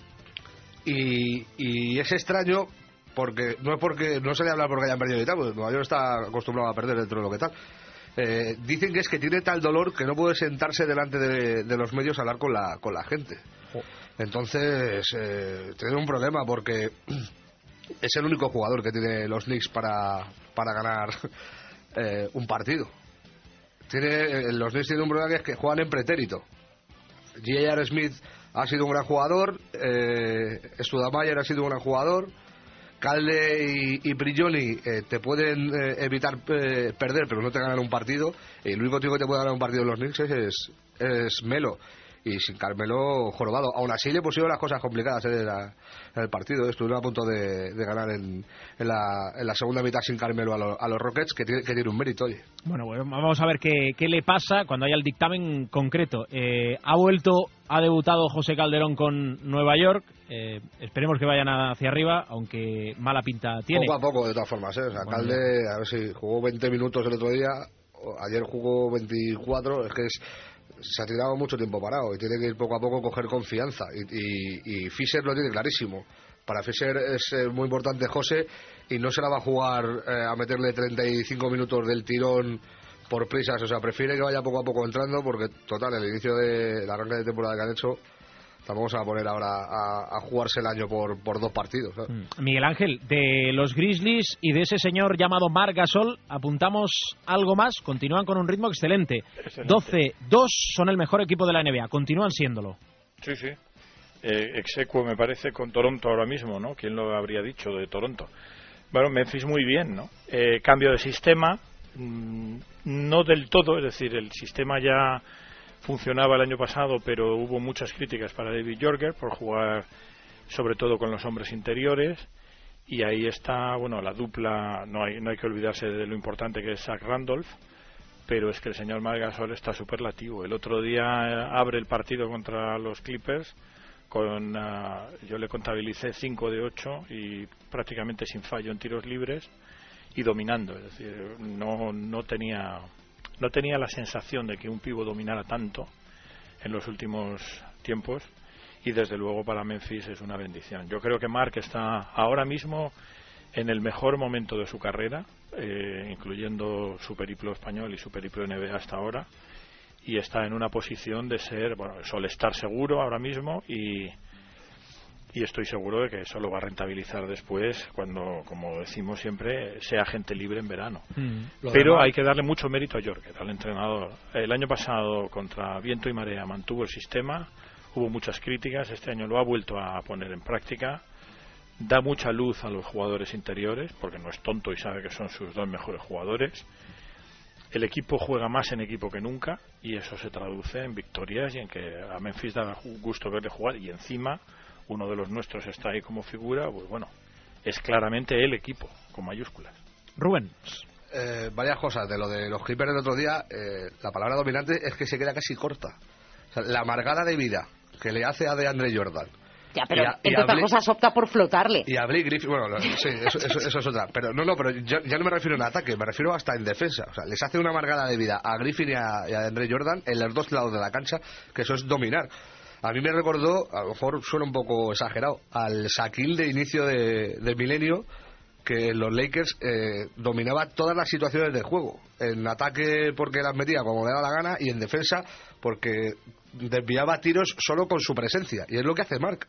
Y es extraño porque no sale a hablar porque hayan perdido y tal, porque Nueva York está acostumbrado a perder dentro de lo que tal. Dicen que es que tiene tal dolor que no puede sentarse delante de los medios a hablar con la gente. Entonces tiene un problema porque es el único jugador que tiene los Knicks para ganar un partido. Los Knicks tienen un problema que es que juegan en pretérito. J.R. Smith ha sido un gran jugador, Studamayer ha sido un gran jugador, Calde y Prigioni te pueden evitar perder, pero no te ganan un partido. Y el único tío que te puede ganar un partido en los Knicks es Melo. Y sin Carmelo, jorobado. Aún así le pusieron las cosas complicadas en el partido. Estuvieron a punto de ganar en la segunda mitad sin Carmelo a los Rockets, que tiene un mérito, oye. Bueno, vamos a ver qué le pasa cuando haya el dictamen concreto. Ha debutado José Calderón con Nueva York. Esperemos que vayan hacia arriba, aunque mala pinta tiene. Poco a poco, de todas formas, O sea, Calde, a ver si jugó 20 minutos el otro día. Ayer jugó 24. Es que se ha tirado mucho tiempo parado y tiene que ir poco a poco coger confianza y Fisher lo tiene clarísimo. Para Fisher es muy importante José y no se la va a jugar a meterle 35 minutos del tirón por prisas, o sea, prefiere que vaya poco a poco entrando porque total, el inicio de la arranque de temporada que han hecho tampoco se va a poner ahora a jugarse el año por 2 partidos, ¿sabes? Miguel Ángel, de los Grizzlies y de ese señor llamado Marc Gasol, apuntamos algo más. Continúan con un ritmo excelente. 12-2, son el mejor equipo de la NBA. Continúan siéndolo. Sí. Execuo me parece con Toronto ahora mismo, ¿no? ¿Quién lo habría dicho de Toronto? Bueno, Memphis muy bien, ¿no? Cambio de sistema, no del todo, es decir, el sistema ya funcionaba el año pasado, pero hubo muchas críticas para David Jorger por jugar sobre todo con los hombres interiores, y ahí está, bueno, la dupla, no hay que olvidarse de lo importante que es Zach Randolph, pero es que el señor Marc Gasol está superlativo. El otro día abre el partido contra los Clippers yo le contabilicé 5 de 8 y prácticamente sin fallo en tiros libres y dominando, es decir, no tenía la sensación de que un pívot dominara tanto en los últimos tiempos, y desde luego para Memphis es una bendición. Yo creo que Marc está ahora mismo en el mejor momento de su carrera, incluyendo su periplo español y su periplo NBA hasta ahora, y está en una posición de ser, suele estar seguro ahora mismo, y estoy seguro de que eso lo va a rentabilizar después cuando, como decimos siempre, sea agente libre en verano. Pero hay que darle mucho mérito a Jorger, al entrenador. El año pasado contra viento y marea mantuvo el sistema, hubo muchas críticas, este año lo ha vuelto a poner en práctica, da mucha luz a los jugadores interiores porque no es tonto y sabe que son sus 2 mejores jugadores. El equipo juega más en equipo que nunca y eso se traduce en victorias y en que a Memphis da gusto verle jugar, y encima uno de los nuestros está ahí como figura. Pues bueno, es claramente el equipo con mayúsculas. Rubén, varias cosas de lo de los Clippers del otro día. La palabra dominante es que se queda casi corta, o sea, la amargada de vida que le hace a DeAndre Jordan. Ya, pero entre otras cosas opta por flotarle. Y a Blake Griffin, bueno, sí, eso es otra. Pero pero ya no me refiero en ataque, me refiero hasta en defensa. O sea, les hace una amargada de vida a Griffin y a Andre Jordan en los 2 lados de la cancha, que eso es dominar. A mí me recordó, a lo mejor suena un poco exagerado, al Shaquille de inicio de milenio, que los Lakers dominaba todas las situaciones del juego. En ataque porque las metía como le daba la gana, y en defensa porque desviaba tiros solo con su presencia. Y es lo que hace Marc.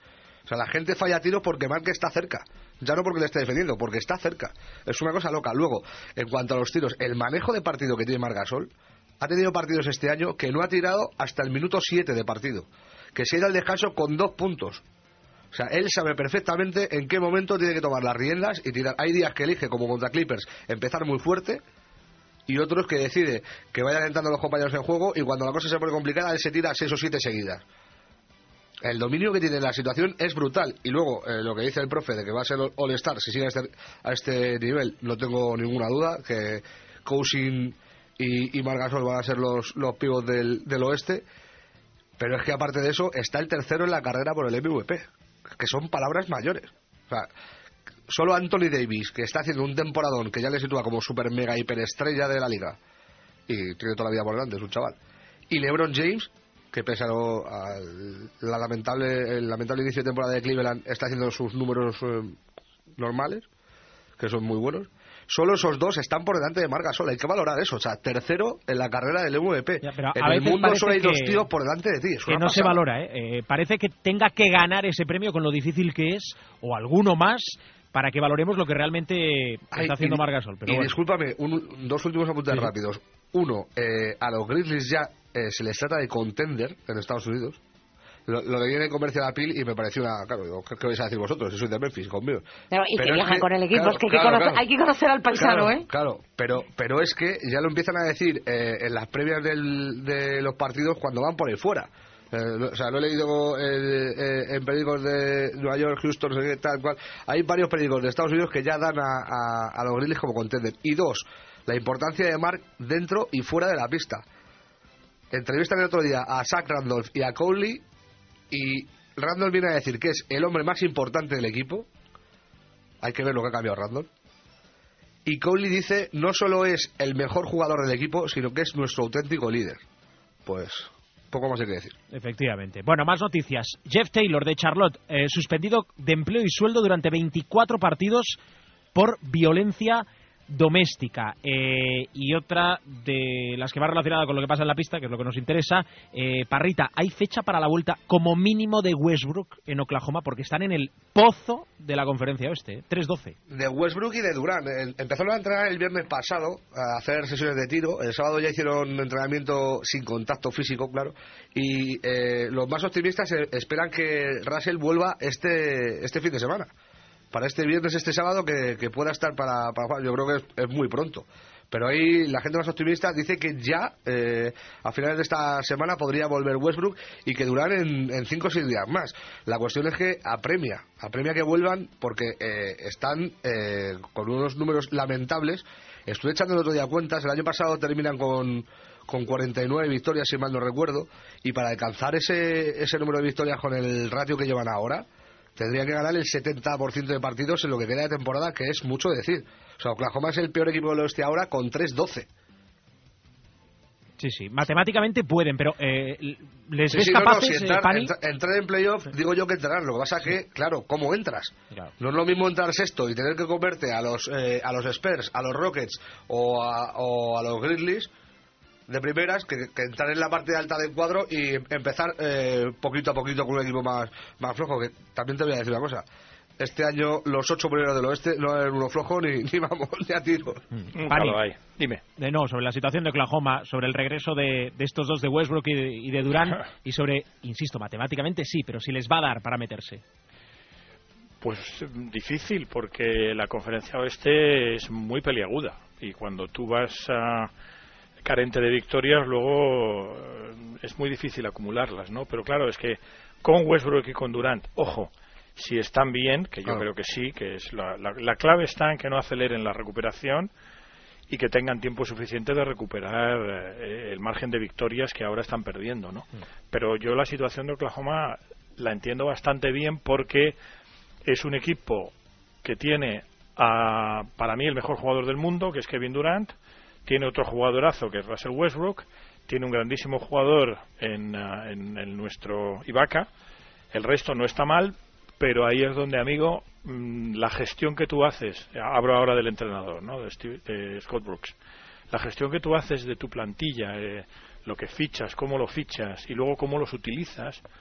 O sea, la gente falla tiros porque Mark está cerca. Ya no porque le esté defendiendo, porque está cerca. Es una cosa loca. Luego, en cuanto a los tiros, el manejo de partido que tiene Marc Gasol, ha tenido partidos este año que no ha tirado hasta el minuto 7 de partido. Que se ha ido al descanso con 2 puntos. O sea, él sabe perfectamente en qué momento tiene que tomar las riendas y tirar. Hay días que elige, como contra Clippers, empezar muy fuerte, y otros que decide que vayan entrando los compañeros en juego, y cuando la cosa se pone complicada, él se tira 6 o 7 seguidas. El dominio que tiene la situación es brutal. Y luego, lo que dice el profe de que va a ser All-Star si sigue a este nivel, no tengo ninguna duda, que Cousins y Marc Gasol van a ser los pivots del oeste. Pero es que aparte de eso, está el tercero en la carrera por el MVP, que son palabras mayores. O sea, solo Anthony Davis, que está haciendo un temporadón que ya le sitúa como super mega hiperestrella de la liga, y tiene toda la vida por delante, es un chaval, y LeBron James, que pese al lamentable inicio de temporada de Cleveland, está haciendo sus números normales, que son muy buenos. Solo esos dos están por delante de Marc Gasol. Hay que valorar eso. O sea, tercero en la carrera del MVP. Ya, en el mundo solo hay 2 tíos por delante de ti. Es que no se valora, parece que tenga que ganar ese premio con lo difícil que es, o alguno más, para que valoremos lo que realmente está haciendo Marc Gasol. Pero bueno. Discúlpame, 2 últimos apuntes rápidos. Uno, a los Grizzlies ya se les trata de contender en Estados Unidos. Lo leí en el Comercial Appeal y me pareció una... Claro, ¿qué vais a decir vosotros? Si sois de Memphis, conmigo. Y que viajan con el equipo, es que hay que conocer al paisano, Claro, pero es que ya lo empiezan a decir en las previas de los partidos cuando van por ahí fuera. O sea, lo he leído en periódicos de Nueva York, Houston, no sé qué, tal cual. Hay varios periódicos de Estados Unidos que ya dan a los Grizzlies como contender. Y 2, la importancia de Marc dentro y fuera de la pista. Entrevistan el otro día a Zach Randolph y a Conley, y Randolph viene a decir que es el hombre más importante del equipo. Hay que ver lo que ha cambiado Randolph. Y Conley dice, no solo es el mejor jugador del equipo, sino que es nuestro auténtico líder. Pues poco más hay que decir. Efectivamente. Bueno, más noticias. Jeff Taylor de Charlotte, suspendido de empleo y sueldo durante 24 partidos por violencia doméstica. Y otra de las que va relacionada con lo que pasa en la pista, que es lo que nos interesa, Parrita, hay fecha para la vuelta como mínimo de Westbrook en Oklahoma, porque están en el pozo de la conferencia oeste, 3-12. De Westbrook y de Durant. Empezaron a entrenar el viernes pasado, a hacer sesiones de tiro. El sábado ya hicieron entrenamiento sin contacto físico, claro. Y los más optimistas esperan que Russell vuelva este fin de semana. Para este viernes, este sábado, que pueda estar para jugar. Yo creo que es muy pronto. Pero ahí la gente más optimista dice que ya a finales de esta semana podría volver Westbrook, y que Durant en 5 o 6 días más. La cuestión es que apremia que vuelvan, porque están con unos números lamentables. Estuve echando el otro día cuentas. El año pasado terminan con 49 victorias, si mal no recuerdo, y para alcanzar ese número de victorias con el ratio que llevan ahora, tendría que ganar el 70% de partidos en lo que queda de temporada, que es mucho decir. O sea, Oklahoma es el peor equipo del oeste ahora con 3-12. Sí, matemáticamente pueden, pero ¿les ves capaces, entrar en playoff, digo yo que entrar. Lo que pasa es que, claro, ¿cómo entras? Claro. No es lo mismo entrar sexto y tener que comerte a los Spurs, a los Rockets o a los Grizzlies de primeras, que entrar en la parte alta del cuadro y empezar poquito a poquito con un equipo más flojo. Que también te voy a decir una cosa: este año los 8 primeros del oeste no eran uno flojo ni vamos ni a tiro. Dime. No, sobre la situación de Oklahoma, sobre el regreso de estos dos, de Westbrook y de Durant, y sobre, insisto, matemáticamente sí, pero si les va a dar para meterse. Pues difícil, porque la conferencia oeste es muy peliaguda, y cuando tú vas carente de victorias, luego es muy difícil acumularlas, ¿no? Pero claro, es que con Westbrook y con Durant, ojo, si están bien, que yo creo que sí, que es la clave está en que no aceleren la recuperación y que tengan tiempo suficiente de recuperar el margen de victorias que ahora están perdiendo, ¿no? Pero yo la situación de Oklahoma la entiendo bastante bien, porque es un equipo que tiene para mí el mejor jugador del mundo, que es Kevin Durant. Tiene otro jugadorazo, que es Russell Westbrook. Tiene un grandísimo jugador en nuestro Ibaka. El resto no está mal, pero ahí es donde, amigo, la gestión que tú haces, hablo ahora del entrenador, ¿no?, de Scott Brooks, la gestión que tú haces de tu plantilla, lo que fichas, cómo lo fichas y luego cómo los utilizas,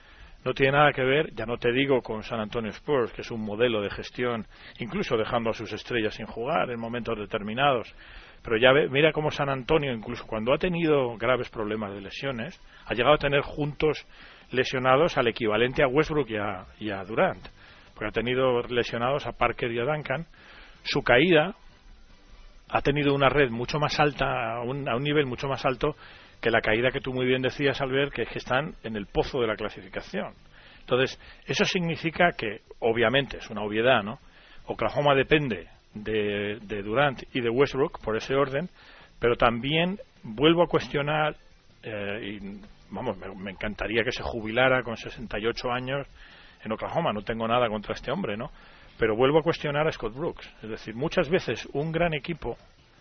no tiene nada que ver, ya no te digo con San Antonio Spurs, que es un modelo de gestión, incluso dejando a sus estrellas sin jugar en momentos determinados. Pero ya mira cómo San Antonio, incluso cuando ha tenido graves problemas de lesiones, ha llegado a tener juntos lesionados al equivalente a Westbrook y a Durant, porque ha tenido lesionados a Parker y a Duncan. Su caída ha tenido una red mucho más alta, a un nivel mucho más alto que la caída que tú muy bien decías, Albert, que es que están en el pozo de la clasificación. Entonces, eso significa que, obviamente, es una obviedad, ¿no? Oklahoma depende de Durant y de Westbrook, por ese orden, pero también vuelvo a cuestionar, me encantaría que se jubilara con 68 años en Oklahoma, no tengo nada contra este hombre, ¿no? Pero vuelvo a cuestionar a Scott Brooks. Es decir, muchas veces un gran equipo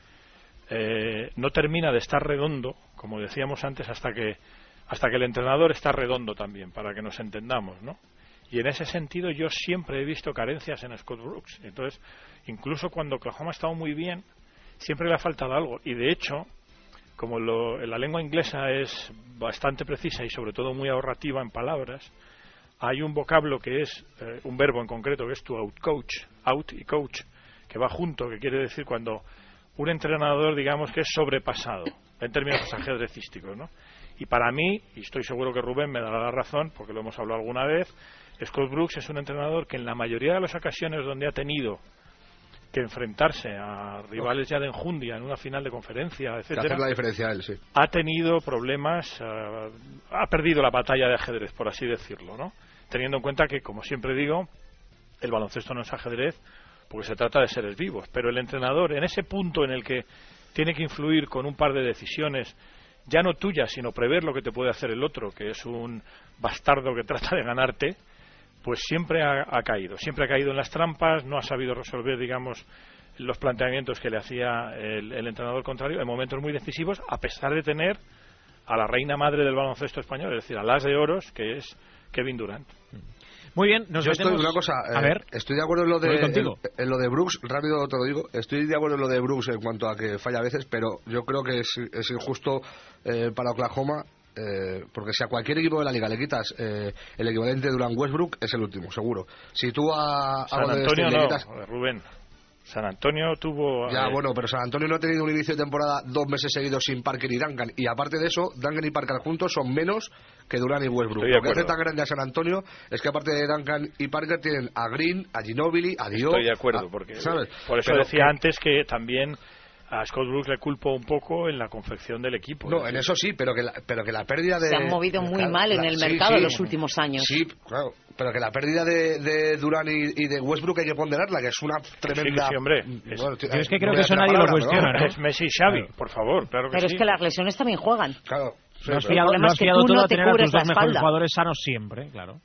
no termina de estar redondo, como decíamos antes, hasta que el entrenador está redondo también, para que nos entendamos, ¿no? Y en ese sentido yo siempre he visto carencias en Scott Brooks. Entonces, incluso cuando Oklahoma ha estado muy bien, siempre le ha faltado algo. Y de hecho, como la lengua inglesa es bastante precisa y sobre todo muy ahorrativa en palabras, hay un vocablo que es un verbo en concreto, que es to outcoach, out y coach, que va junto, que quiere decir cuando un entrenador, digamos, que es sobrepasado en términos ajedrecísticos, ¿no? Y para mí, y estoy seguro que Rubén me dará la razón, porque lo hemos hablado alguna vez, Scott Brooks es un entrenador que en la mayoría de las ocasiones donde ha tenido que enfrentarse a rivales ya de enjundia en una final de conferencia, etcétera, hacer la diferencia él, sí, ha tenido problemas, ha perdido la batalla de ajedrez, por así decirlo, ¿no? Teniendo en cuenta que, como siempre digo, el baloncesto no es ajedrez, porque se trata de seres vivos, pero el entrenador, en ese punto en el que tiene que influir con un par de decisiones, ya no tuyas, sino prever lo que te puede hacer el otro, que es un bastardo que trata de ganarte, pues siempre ha caído en las trampas, no ha sabido resolver, digamos, los planteamientos que le hacía el entrenador contrario en momentos muy decisivos, a pesar de tener a la reina madre del baloncesto español, es decir, al as de oros, que es Kevin Durant. Muy bien, yo estoy una cosa, estoy de acuerdo en lo de Brooks, rápido te lo digo, estoy de acuerdo en lo de Brooks en cuanto a que falla a veces, pero yo creo que es injusto para Oklahoma, porque si a cualquier equipo de la liga le quitas el equivalente de Durant Westbrook, es el último, seguro. Si tú a San Antonio le quitas... Rubén, San Antonio tuvo... Ya, bueno, pero San Antonio no ha tenido un inicio de temporada 2 meses seguidos sin Parker y Duncan. Y aparte de eso, Duncan y Parker juntos son menos que Durant y Westbrook. Lo que hace tan grande a San Antonio es que aparte de Duncan y Parker tienen a Green, a Ginobili, a Diop... Estoy de acuerdo, porque ¿sabes? Por eso decía antes que también a Scott Brooks le culpo un poco en la confección del equipo. No, en eso sí, pero que la pérdida de... Se han movido muy mal en el mercado en los últimos años. Sí, claro. Pero que la pérdida de Durant y de Westbrook hay que ponderarla, que es una tremenda... Sí, hombre. Es que creo que eso nadie lo cuestiona, ¿no? Es Messi y Xavi, por favor, claro que pero sí. es que las lesiones también juegan. Claro. Sí, lo has fiado todo a tener a tus dos mejores jugadores sanos siempre, claro.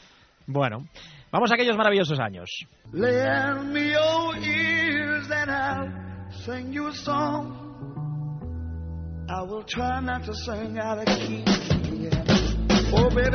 Bueno, vamos a aquellos maravillosos años. Lend me your ears and I'll sing you a song. I will try not to sing out of key. Oh, baby,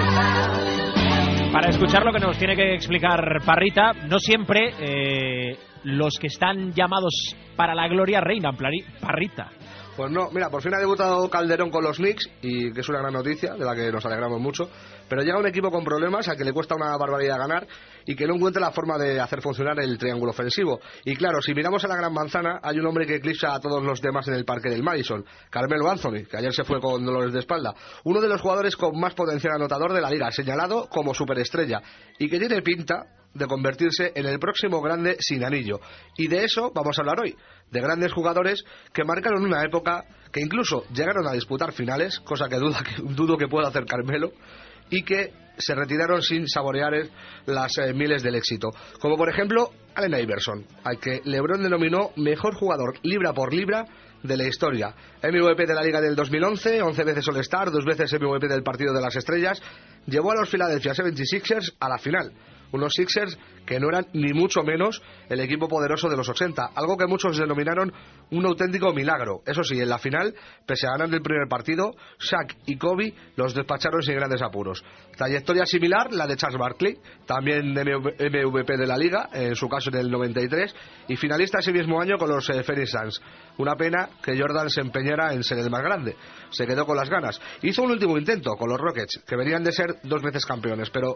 Para escuchar lo que nos tiene que explicar Parrita, no siempre los que están llamados para la gloria reinan, Parrita. Pues no, mira, por fin ha debutado Calderón con los Knicks, y que es una gran noticia, de la que nos alegramos mucho, pero llega un equipo con problemas, al que le cuesta una barbaridad ganar, y que no encuentra la forma de hacer funcionar el triángulo ofensivo. Y claro, si miramos a la Gran Manzana, hay un hombre que eclipsa a todos los demás en el parque del Madison, Carmelo Anthony, que ayer se fue con dolores de espalda, uno de los jugadores con más potencial anotador de la liga, señalado como superestrella, y que tiene pinta de convertirse en el próximo grande sin anillo. Y de eso vamos a hablar hoy, de grandes jugadores que marcaron una época, que incluso llegaron a disputar finales, cosa que dudo que pueda hacer Carmelo, y que se retiraron sin saborear las miles del éxito. Como por ejemplo Allen Iverson, al que LeBron denominó mejor jugador libra por libra de la historia. MVP de la Liga del 2011, 11 veces All-Star, 2 veces MVP del Partido de las Estrellas, llevó a los Philadelphia 76ers a la final. Unos Sixers que no eran ni mucho menos el equipo poderoso de los 80, algo que muchos denominaron un auténtico milagro. Eso sí, en la final, pese a ganar el primer partido, Shaq y Kobe los despacharon sin grandes apuros. Trayectoria similar la de Charles Barkley, también MVP de la liga, en su caso en el 93, y finalista ese mismo año con los Phoenix Suns. Una pena que Jordan se empeñara en ser el más grande. Se quedó con las ganas. Hizo un último intento con los Rockets, que venían de ser 2 veces campeones, pero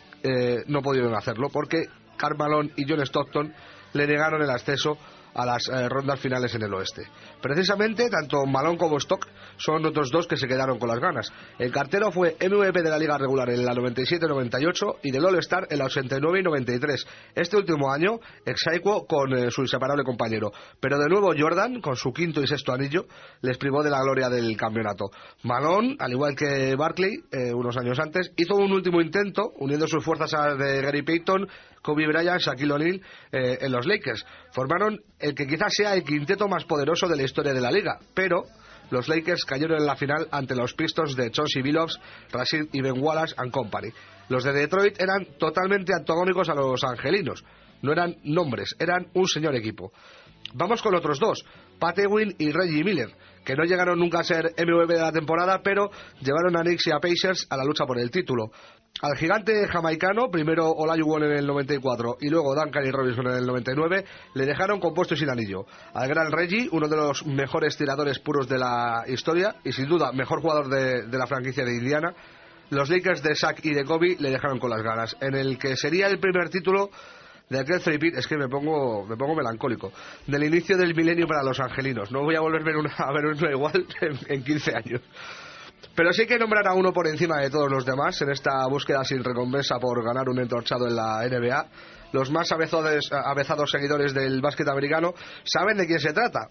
no pudieron hacerlo porque Karl Malone y John Stockton le negaron el acceso a las rondas finales en el oeste. Precisamente, tanto Malone como Stock son otros dos que se quedaron con las ganas. El cartero fue MVP de la liga regular en la 97-98 y del All-Star en la 89 y 93. Este último año, exaequo con su inseparable compañero. Pero de nuevo Jordan, con su quinto y sexto anillo, les privó de la gloria del campeonato. Malone, al igual que Barkley, unos años antes, hizo un último intento, uniendo sus fuerzas a las de Gary Payton, Kobe Bryant, Shaquille O'Neal en los Lakers. Formaron el que quizás sea el quinteto más poderoso de la historia de la liga, pero los Lakers cayeron en la final ante los Pistons de Chauncey Billups, Rasheed y Ben Wallace and Company. Los de Detroit eran totalmente antagónicos a los angelinos. No eran nombres, eran un señor equipo. Vamos con otros dos, Pat Ewing y Reggie Miller, que no llegaron nunca a ser MVP de la temporada, pero llevaron a Knicks y a Pacers a la lucha por el título. Al gigante jamaicano, primero Olajuwon en el 94 y luego Duncan y Robinson en el 99, le dejaron compuesto y sin anillo. Al gran Reggie, uno de los mejores tiradores puros de la historia y sin duda mejor jugador de la franquicia de Indiana, los Lakers de Shaq y de Kobe le dejaron con las ganas. En el que sería el primer título de aquel three-peat, es que me pongo melancólico, del inicio del milenio para los angelinos. No voy a volverme a ver uno igual en 15 años. Pero sí hay que nombrar a uno por encima de todos los demás en esta búsqueda sin recompensa por ganar un entorchado en la NBA. Los más avezados seguidores del básquet americano saben de quién se trata.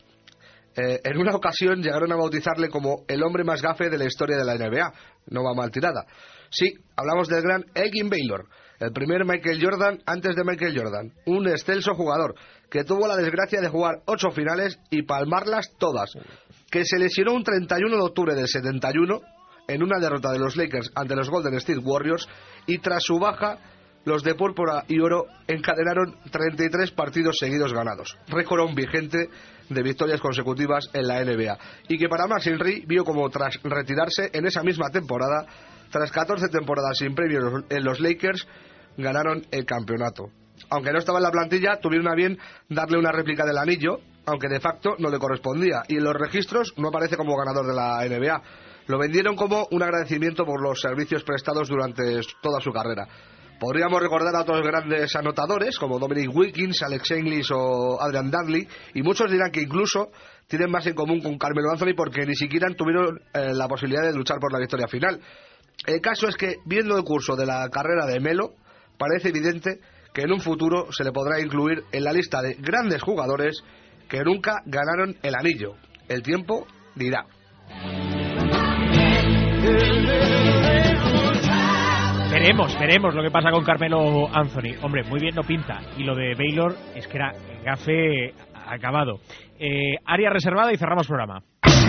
En una ocasión llegaron a bautizarle como el hombre más gafe de la historia de la NBA. No va mal tirada. Sí, hablamos del gran Elgin Baylor, el primer Michael Jordan antes de Michael Jordan. Un excelso jugador que tuvo la desgracia de jugar 8 finales y palmarlas todas. Que se lesionó un 31 de octubre del 71 en una derrota de los Lakers ante los Golden State Warriors, y tras su baja los de púrpura y oro encadenaron 33 partidos seguidos ganados, récord aún vigente de victorias consecutivas en la NBA, y que para Max Henry vio como tras retirarse en esa misma temporada, tras 14 temporadas sin premios en los Lakers, ganaron el campeonato. Aunque no estaba en la plantilla, tuvieron a bien darle una réplica del anillo, aunque de facto no le correspondía, y en los registros no aparece como ganador de la NBA. Lo vendieron como un agradecimiento por los servicios prestados durante toda su carrera. Podríamos recordar a otros grandes anotadores como Dominic Wilkins, Alex English o Adrian Dudley, y muchos dirán que incluso tienen más en común con Carmelo Anthony porque ni siquiera tuvieron la posibilidad de luchar por la victoria final. El caso es que, viendo el curso de la carrera de Melo, parece evidente que en un futuro se le podrá incluir en la lista de grandes jugadores que nunca ganaron el anillo. El tiempo dirá. Veremos lo que pasa con Carmelo Anthony. Hombre, muy bien no pinta. Y lo de Baylor es que era gafe acabado. Área reservada y cerramos programa.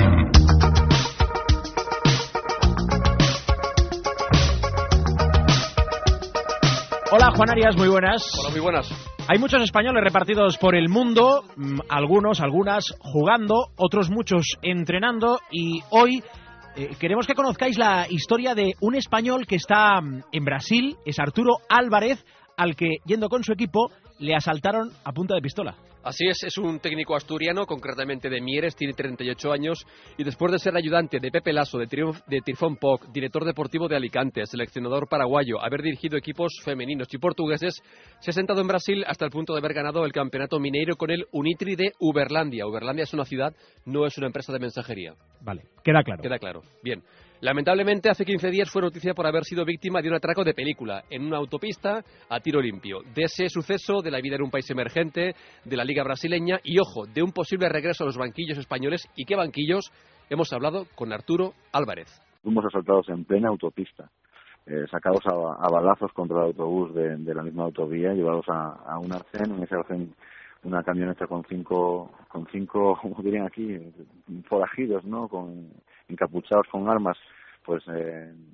Hola, Juan Arias, muy buenas. Hola, muy buenas. Hay muchos españoles repartidos por el mundo, algunas jugando, otros muchos entrenando, y hoy queremos que conozcáis la historia de un español que está en Brasil, es Arturo Álvarez, al que, yendo con su equipo, le asaltaron a punta de pistola. Así es un técnico asturiano, concretamente de Mieres, tiene 38 años y después de ser ayudante de Pepe Lasso, de Tirfón Poc, director deportivo de Alicante, seleccionador paraguayo, haber dirigido equipos femeninos y portugueses, se ha sentado en Brasil hasta el punto de haber ganado el campeonato mineiro con el Unitri de Uberlândia. Uberlândia es una ciudad, no es una empresa de mensajería. Vale, queda claro. Queda claro, bien. Lamentablemente, hace 15 días fue noticia por haber sido víctima de un atraco de película en una autopista a tiro limpio. De ese suceso, de la vida en un país emergente, de la Liga brasileña y, ojo, de un posible regreso a los banquillos españoles. ¿Y qué banquillos? Hemos hablado con Arturo Álvarez. Fuimos asaltados en plena autopista, sacados a balazos contra el autobús de la misma autovía, llevados a un arcén. En ese arcén una camioneta con cinco, como dirían aquí, forajidos, ¿no? Encapuchados con armas, pues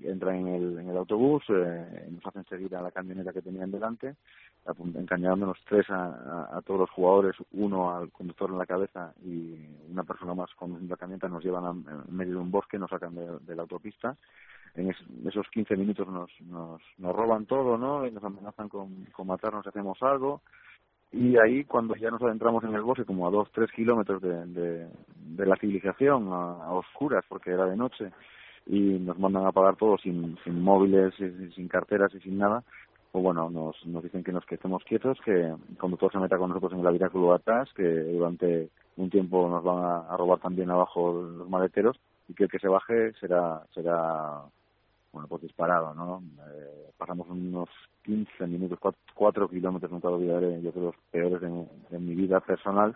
entran en el autobús, nos hacen seguir a la camioneta que tenían delante, encañándonos 3 a todos los jugadores, 1 al conductor en la cabeza y una persona más conduciendo la camioneta. Nos llevan en medio de un bosque, nos sacan de la autopista. En esos 15 minutos nos roban todo, ¿no? Y nos amenazan con matarnos si hacemos algo. Y ahí, cuando ya nos adentramos en el bosque, como a 2-3 kilómetros de la civilización, a oscuras, porque era de noche, y nos mandan a pagar todo sin móviles, sin carteras y sin nada, pues bueno, nos dicen que estemos quietos, que el conductor se meta con nosotros en el habitáculo atrás, que durante un tiempo nos van a robar también abajo los maleteros, y que el que se baje será bueno, pues disparado, ¿no? Pasamos unos 15 minutos, 4 kilómetros, nunca lo olvidaré, yo creo los peores de mi vida personal.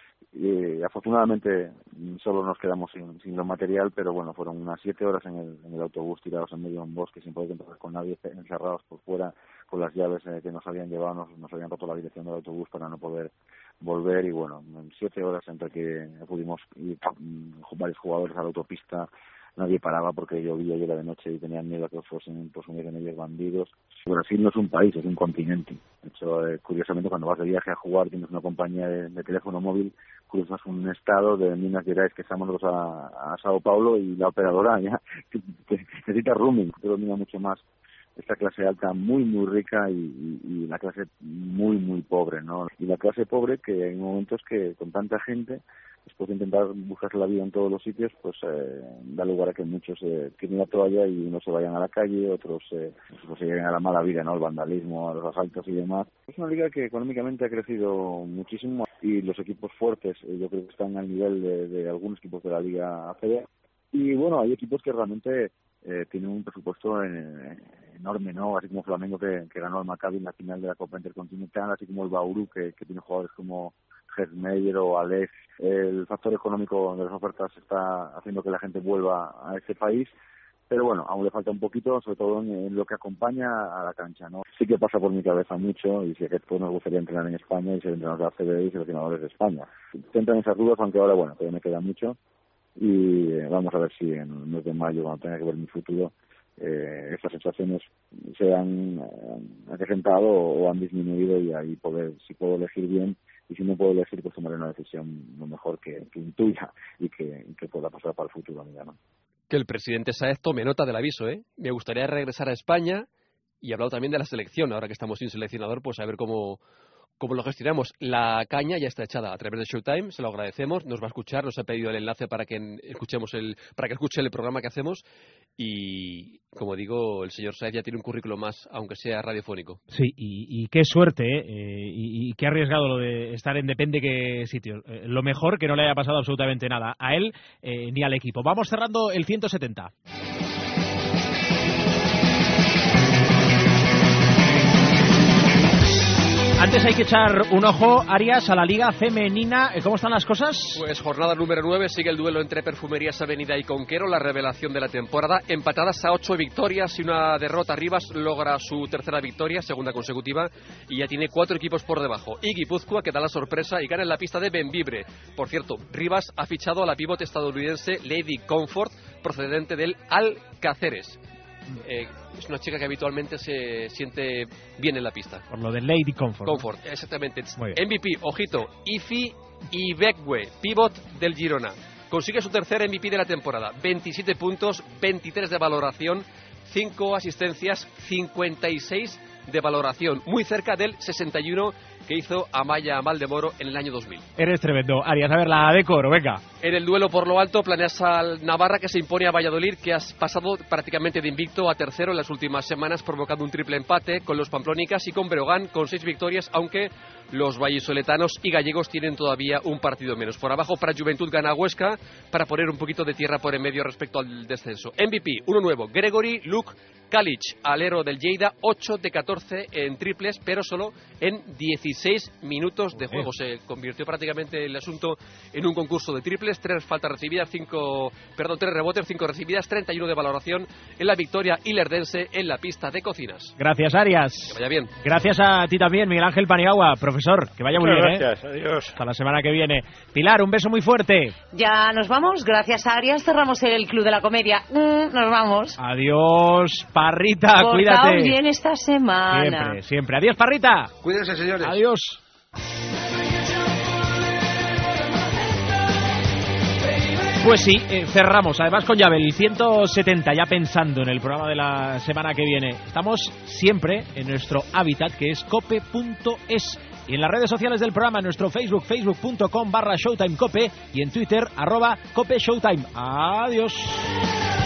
Y afortunadamente solo nos quedamos sin lo material, pero bueno, fueron unas 7 horas en el autobús tirados en medio de un bosque sin poder entrar con nadie, encerrados por fuera con las llaves que nos habían llevado, nos habían roto la dirección del autobús para no poder volver. Y bueno, en 7 horas entre que pudimos ir varios jugadores a la autopista, nadie paraba porque llovía y era de noche y tenían miedo a que fuesen en ellos bandidos. Brasil no es un país, es un continente. De hecho, curiosamente, cuando vas de viaje a jugar, tienes una compañía de teléfono móvil, cruzas un estado de Minas Gerais, que estamos nosotros a Sao Paulo, y la operadora ya necesita roaming, que domina mucho más esta clase alta muy muy rica y la clase muy muy pobre, ¿no? Y la clase pobre, que hay momentos que con tanta gente, después de intentar buscarse la vida en todos los sitios, pues da lugar a que muchos tiren la toalla y unos se vayan a la calle, otros pues se lleguen a la mala vida, ¿no? Al vandalismo, a los asaltos y demás. Es una liga que económicamente ha crecido muchísimo, y los equipos fuertes yo creo que están al nivel de algunos equipos de la Liga ACB. Y bueno, hay equipos que realmente tienen un presupuesto enorme, ¿no? Así como Flamengo, que ganó el Maccabi en la final de la Copa Intercontinental, así como el Bauru, que tiene jugadores como Herzmeyer o Alex. El factor económico de las ofertas está haciendo que la gente vuelva a ese país, pero bueno, aún le falta un poquito, sobre todo en lo que acompaña a la cancha, ¿no? Sí que pasa por mi cabeza mucho, y si es que después nos gustaría entrenar en España y ser entrenadores de la CBD y seleccionadores de España. Tentan esas dudas, aunque ahora, bueno, todavía me queda mucho, y vamos a ver si en el mes de mayo, cuando tenga que ver mi futuro, estas sensaciones se han acrecentado o han disminuido, y ahí si puedo elegir bien, y si no puedo elegir, pues tomaré una decisión lo mejor que intuya y que pueda pasar para el futuro, amiga, ¿no? Que el presidente Sáez tome nota del aviso, ¿eh? Me gustaría regresar a España, y he hablado también de la selección, ahora que estamos sin seleccionador, pues a ver cómo lo gestionamos. La caña ya está echada a través de Showtime, se lo agradecemos, nos va a escuchar, nos ha pedido el enlace para que escuche el programa que hacemos, y como digo, el señor Sáez ya tiene un currículo más, aunque sea radiofónico. Sí, y qué suerte, y qué arriesgado lo de estar en depende qué sitio. Lo mejor que no le haya pasado absolutamente nada a él ni al equipo. Vamos cerrando el 170. Antes hay que echar un ojo, Arias, a la Liga Femenina. ¿Cómo están las cosas? Pues jornada número 9, sigue el duelo entre Perfumerías Avenida y Conquero, la revelación de la temporada. Empatadas a 8 victorias y una derrota. Rivas logra su tercera victoria, segunda consecutiva, y ya tiene 4 equipos por debajo. Y Guipúzcoa, que da la sorpresa y gana en la pista de Bembibre. Por cierto, Rivas ha fichado a la pivote estadounidense Lady Comfort, procedente del Alcáceres. Es una chica que habitualmente se siente bien en la pista. Por lo de Lady Comfort. Comfort, exactamente. MVP, ojito, Ifi Ibekwe, pivot del Girona. Consigue su tercer MVP de la temporada. 27 puntos, 23 de valoración, 5 asistencias, 56 de valoración. Muy cerca del 61 que hizo Amaya Maldemoro en el año 2000. Eres tremendo, Arias. A ver, la de Coro, venga. En el duelo por lo alto, planeas al Navarra, que se impone a Valladolid, que has pasado prácticamente de invicto a tercero en las últimas semanas, provocando un triple empate con los pamplónicas y con Breogán, con 6 victorias, aunque los vallisoletanos y gallegos tienen todavía un partido menos. Por abajo, para Juventud gana Huesca, para poner un poquito de tierra por en medio respecto al descenso. MVP, uno nuevo, Gregory Luke Kalic, alero del Lleida, 8 de 14 en triples, pero solo en 16 minutos de juego. Se convirtió prácticamente el asunto en un concurso de triples, 3 faltas recibidas, 3 rebotes, 5 recibidas, 31 de valoración en la victoria ilerdense en la pista de Cocinas. Gracias, Arias. Que vaya bien. Gracias a ti también, Miguel Ángel Paniagua, profesor. Que vaya muy bien. Gracias, adiós. Hasta la semana que viene. Pilar, un beso muy fuerte. Ya nos vamos, gracias a Arias cerramos el Club de la Comedia. Nos vamos. Adiós, Parrita, Portaos cuídate. bien esta semana. Siempre, siempre. Adiós, Parrita. Cuídense, señores. Adiós. Pues sí, cerramos, además con llave, el 170, ya pensando en el programa de la semana que viene. Estamos siempre en nuestro hábitat, que es cope.es. Y en las redes sociales del programa, en nuestro Facebook, facebook.com/ShowtimeCope, y en Twitter, @CopeShowtime. Adiós.